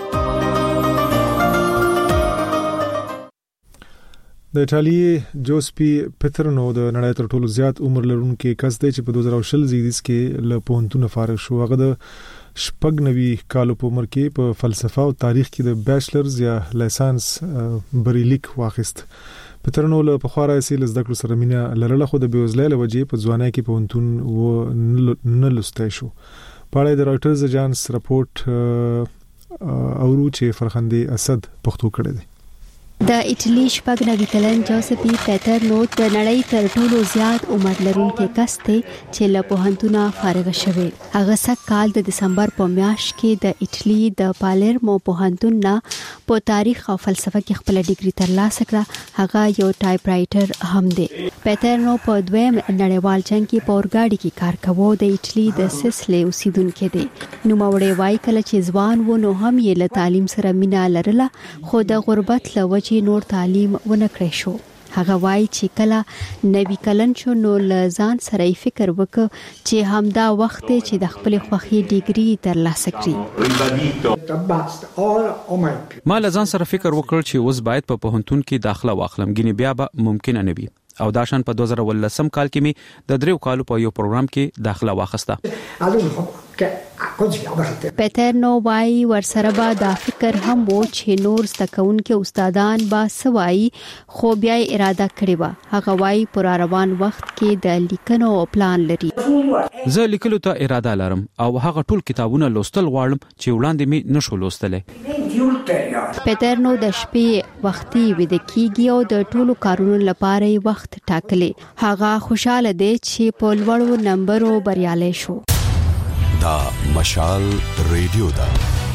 د ایټالیا جوسپی پترنو د نړۍ تر ټولو زیات عمر لرونکي کس دی چې په دوه زره شل زیږدیز کې له پوهنتون فارغ شو. هغه د شپږ نوي کالو په عمر کې په فلسفه او تاریخ کې د بیچلرز یا لایسنس بریلیک واخیست. پترنو له پخواره سیل زده کړو سره مینا لرله، خو د بیوزلۍ له وجې په ځوانۍ کې پوهنتون و نه لستی شو. په اړه د راټرز اجانس راپورټ اورو چې فرخندي اسد پښتو کړی دی. د ایټالي شپږ نوي کلن جوزپی پیټرنو د نړۍ تر ټولو زیات عمر لرونکي کس دی چې له پوهنتونه فارغ شوی. هغه سږ کال د دسمبر په میاشت کې د ایټالي د پالرمو پوهنتون نه په تاریخ او فلسفه کې خپل ډیګري ترلاسه کړه. هغه یو ټایپ رائټر هم دی. پیټرنو په دویم نړیوال جنگ کې په اورګاډي کې کار کاوه. د ایټالي د سیسلی اوسیدونکو دی. نو موري وای کله چې ځوان و نو هم یې له تعلیم سره مینا لرله، خو د غربت له چې نور تعلیم ونه کړی شو. هغه وایي چې کله نوی کلن شو نو لزان سره فکر وکړ چې همدا وخت چې د خپل خوخي ډیګري ترلاسه کړي. ما لزان سره فکر وکړ چې اوس باید په پوهنتون کې داخله واخلم، ګینه بیا به ممکن نه وي. او داشان په دوه زره ولسم کال کې می د دریو کالو په یو پروګرام کې داخله واخسته. پیټرنو وای ورسره به دا فکر هم وو چې نور ستکونکو استادان با سوای، خو بیا اراده کړې و. هغه وای پر روان وخت کې د لیکنو پلان لري. زه لیکلو ته اراده لرم او هغه ټول کتابونه لوستل غواړم چې وړاندې می نشو لوستلې. پیټرنو د شپې وختي ویده کیږي او د ټولو کارونو لپاره وخت ټاکلې. هغه خوشاله دی چې په لوړو نمبرو بریالي شو. دا مشال ریډیو دا.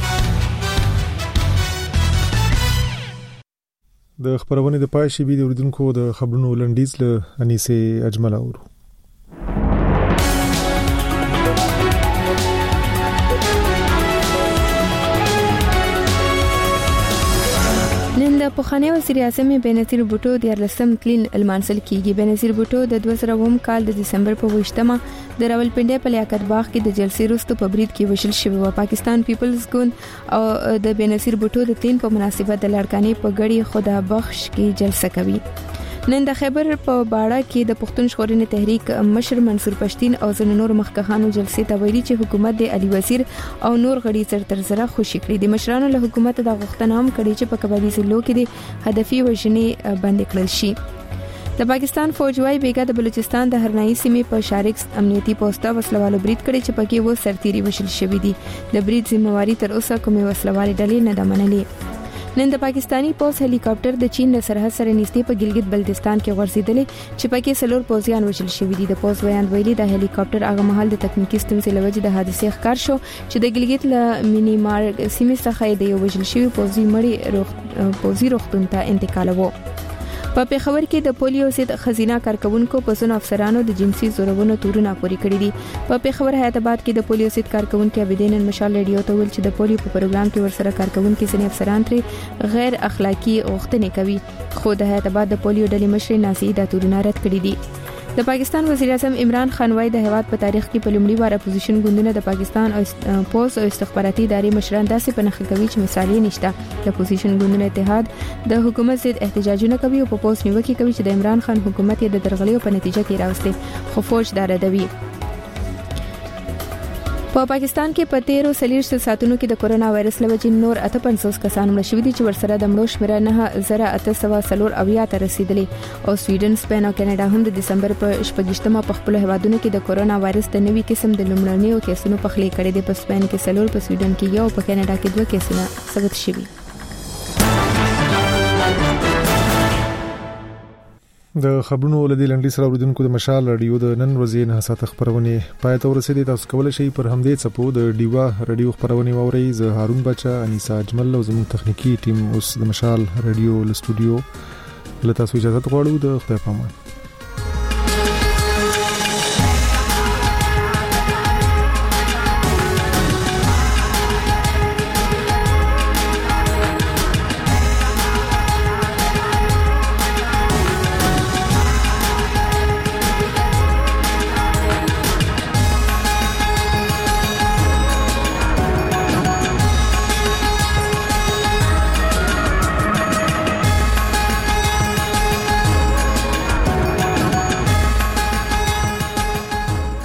د خبرونه د پای شي بي د اوریدونکو د خبرونو لنډیز له انیسه اجمل اورو. نن د پخوانی وزیر اعظم بنظیر بوټو د ارلسم کلین المانسل کیږي. بنظیر بوټو د دوه زره اووم کال د دسمبر په وشتمه د راولپنډي په لیاقت باغ کې د جلسې وروسته په برید کې وشل شوی و. پاکستان پیپلز ګوند او د بنظیر بوټو د تین په مناسبت د لړکانې په غړي خدا بخش کې جلسه کوي. نن د خیبر په باړه کې د پښتون ژغورنې تحریک مشر منصور پښتین او ځینو نور مخکخانو جلسې ته ویلي چې حکومت د علي وزیر او نور غړي سر تر سره خوشي کړي. د مشرانو له حکومت د غوښتنه هم کړې چې په کبابي ضلعو کې د هدفي وژنې بند کړل شي. د پاکستان فوج وايي بیګا د بلوچستان د هرنایي سیمې په شارکس امنیتي پوسټه وسلوالو برید کړی چې پکې و سرتيري وشل شوې دي. د برید ذمہواری تر اوسه کومې وسلوالې ډلې نه ده منلې. نن د پاکستانی پوز هلیکاپټر د چین له سرحد سره نږدې په ګلګت بلتستان کې غورځیدل چې پکې سلور پوزیان وشل شوې دي. د پوز بیان ویلي د هلیکاپټر هغه مهال د تکنیکی ستونزې لوجه د حادثې ښکار شو چې د ګلګت له مینیمار سیمې څخه د یو وشل شوی پوزي مړی روغ پوزي روغتون ته انتقالوه. په پیښور کې د پولیو ضد خزینه کارکونکو په څونو افسرانو د جنسي زورونو تورونه پوري کړی دي. په پیښور حیات آباد کې د پولیو ضد کارکونکو عبدین مشال ریډیو ته ویل چې د پولیو په پروګرام کې ورسره کارکونکو ځینې افسران ترې غیر اخلاقی غوښتنې کوي، خو د حیات آباد د پولیو ډلې مشر ناصر دا تورونه رد کړی دي. د پاکستان وزیر اعظم عمران خان وايي د هیواد په تاریخ کې په لومړي وار اپوزیشن ګوندونه د پاکستان او پوز او استخباراتي ادارې مشران داسې په نخښه کوي چې مثال یې نشته. د اپوزیشن ګوندونو اتحاد د حکومت ضد احتجاجونه کوي او په پوز نیوکه کوي چې د عمران خان حکومت یې د درغلیو په نتیجه کې راوستي، خو فوج دا ردوي. په پاکستان کې په تیرو سلیش ساتونو کې د کورونا وایرس لوجې نور اته پنځوس کسان مړ شوي دي چې ورسره د مړو شمیره نه زره اته سوه څلور اویا ته رسیدلې. او سویډن، سپین او کاناډا هم د دسمبر په شپږشتمه په خپل هیوادونو کې د کورونا وایرس د نوي قسم د لومړنیو کیسونو پخلی کړي دي. په سپین کې څلور، په سویډن کې یو، په کاناډا کې دوه کیسونه ثبت شوي. د خبرونو لدی لنډی سره اوریدونکو د مشال رادیو د نن ورځې نه حساسه خبرونه پای ته ورسېدي. تاسو کولای شئ پر همدې چپو د ډیوا رادیو خبرونه ووري. زه هارون بچا، انیسا اجمل او زموږ تخنیکی ټیم اوس د مشال رادیو له سټوډیو له تاسو اجازه غواړو. د خدای پامان.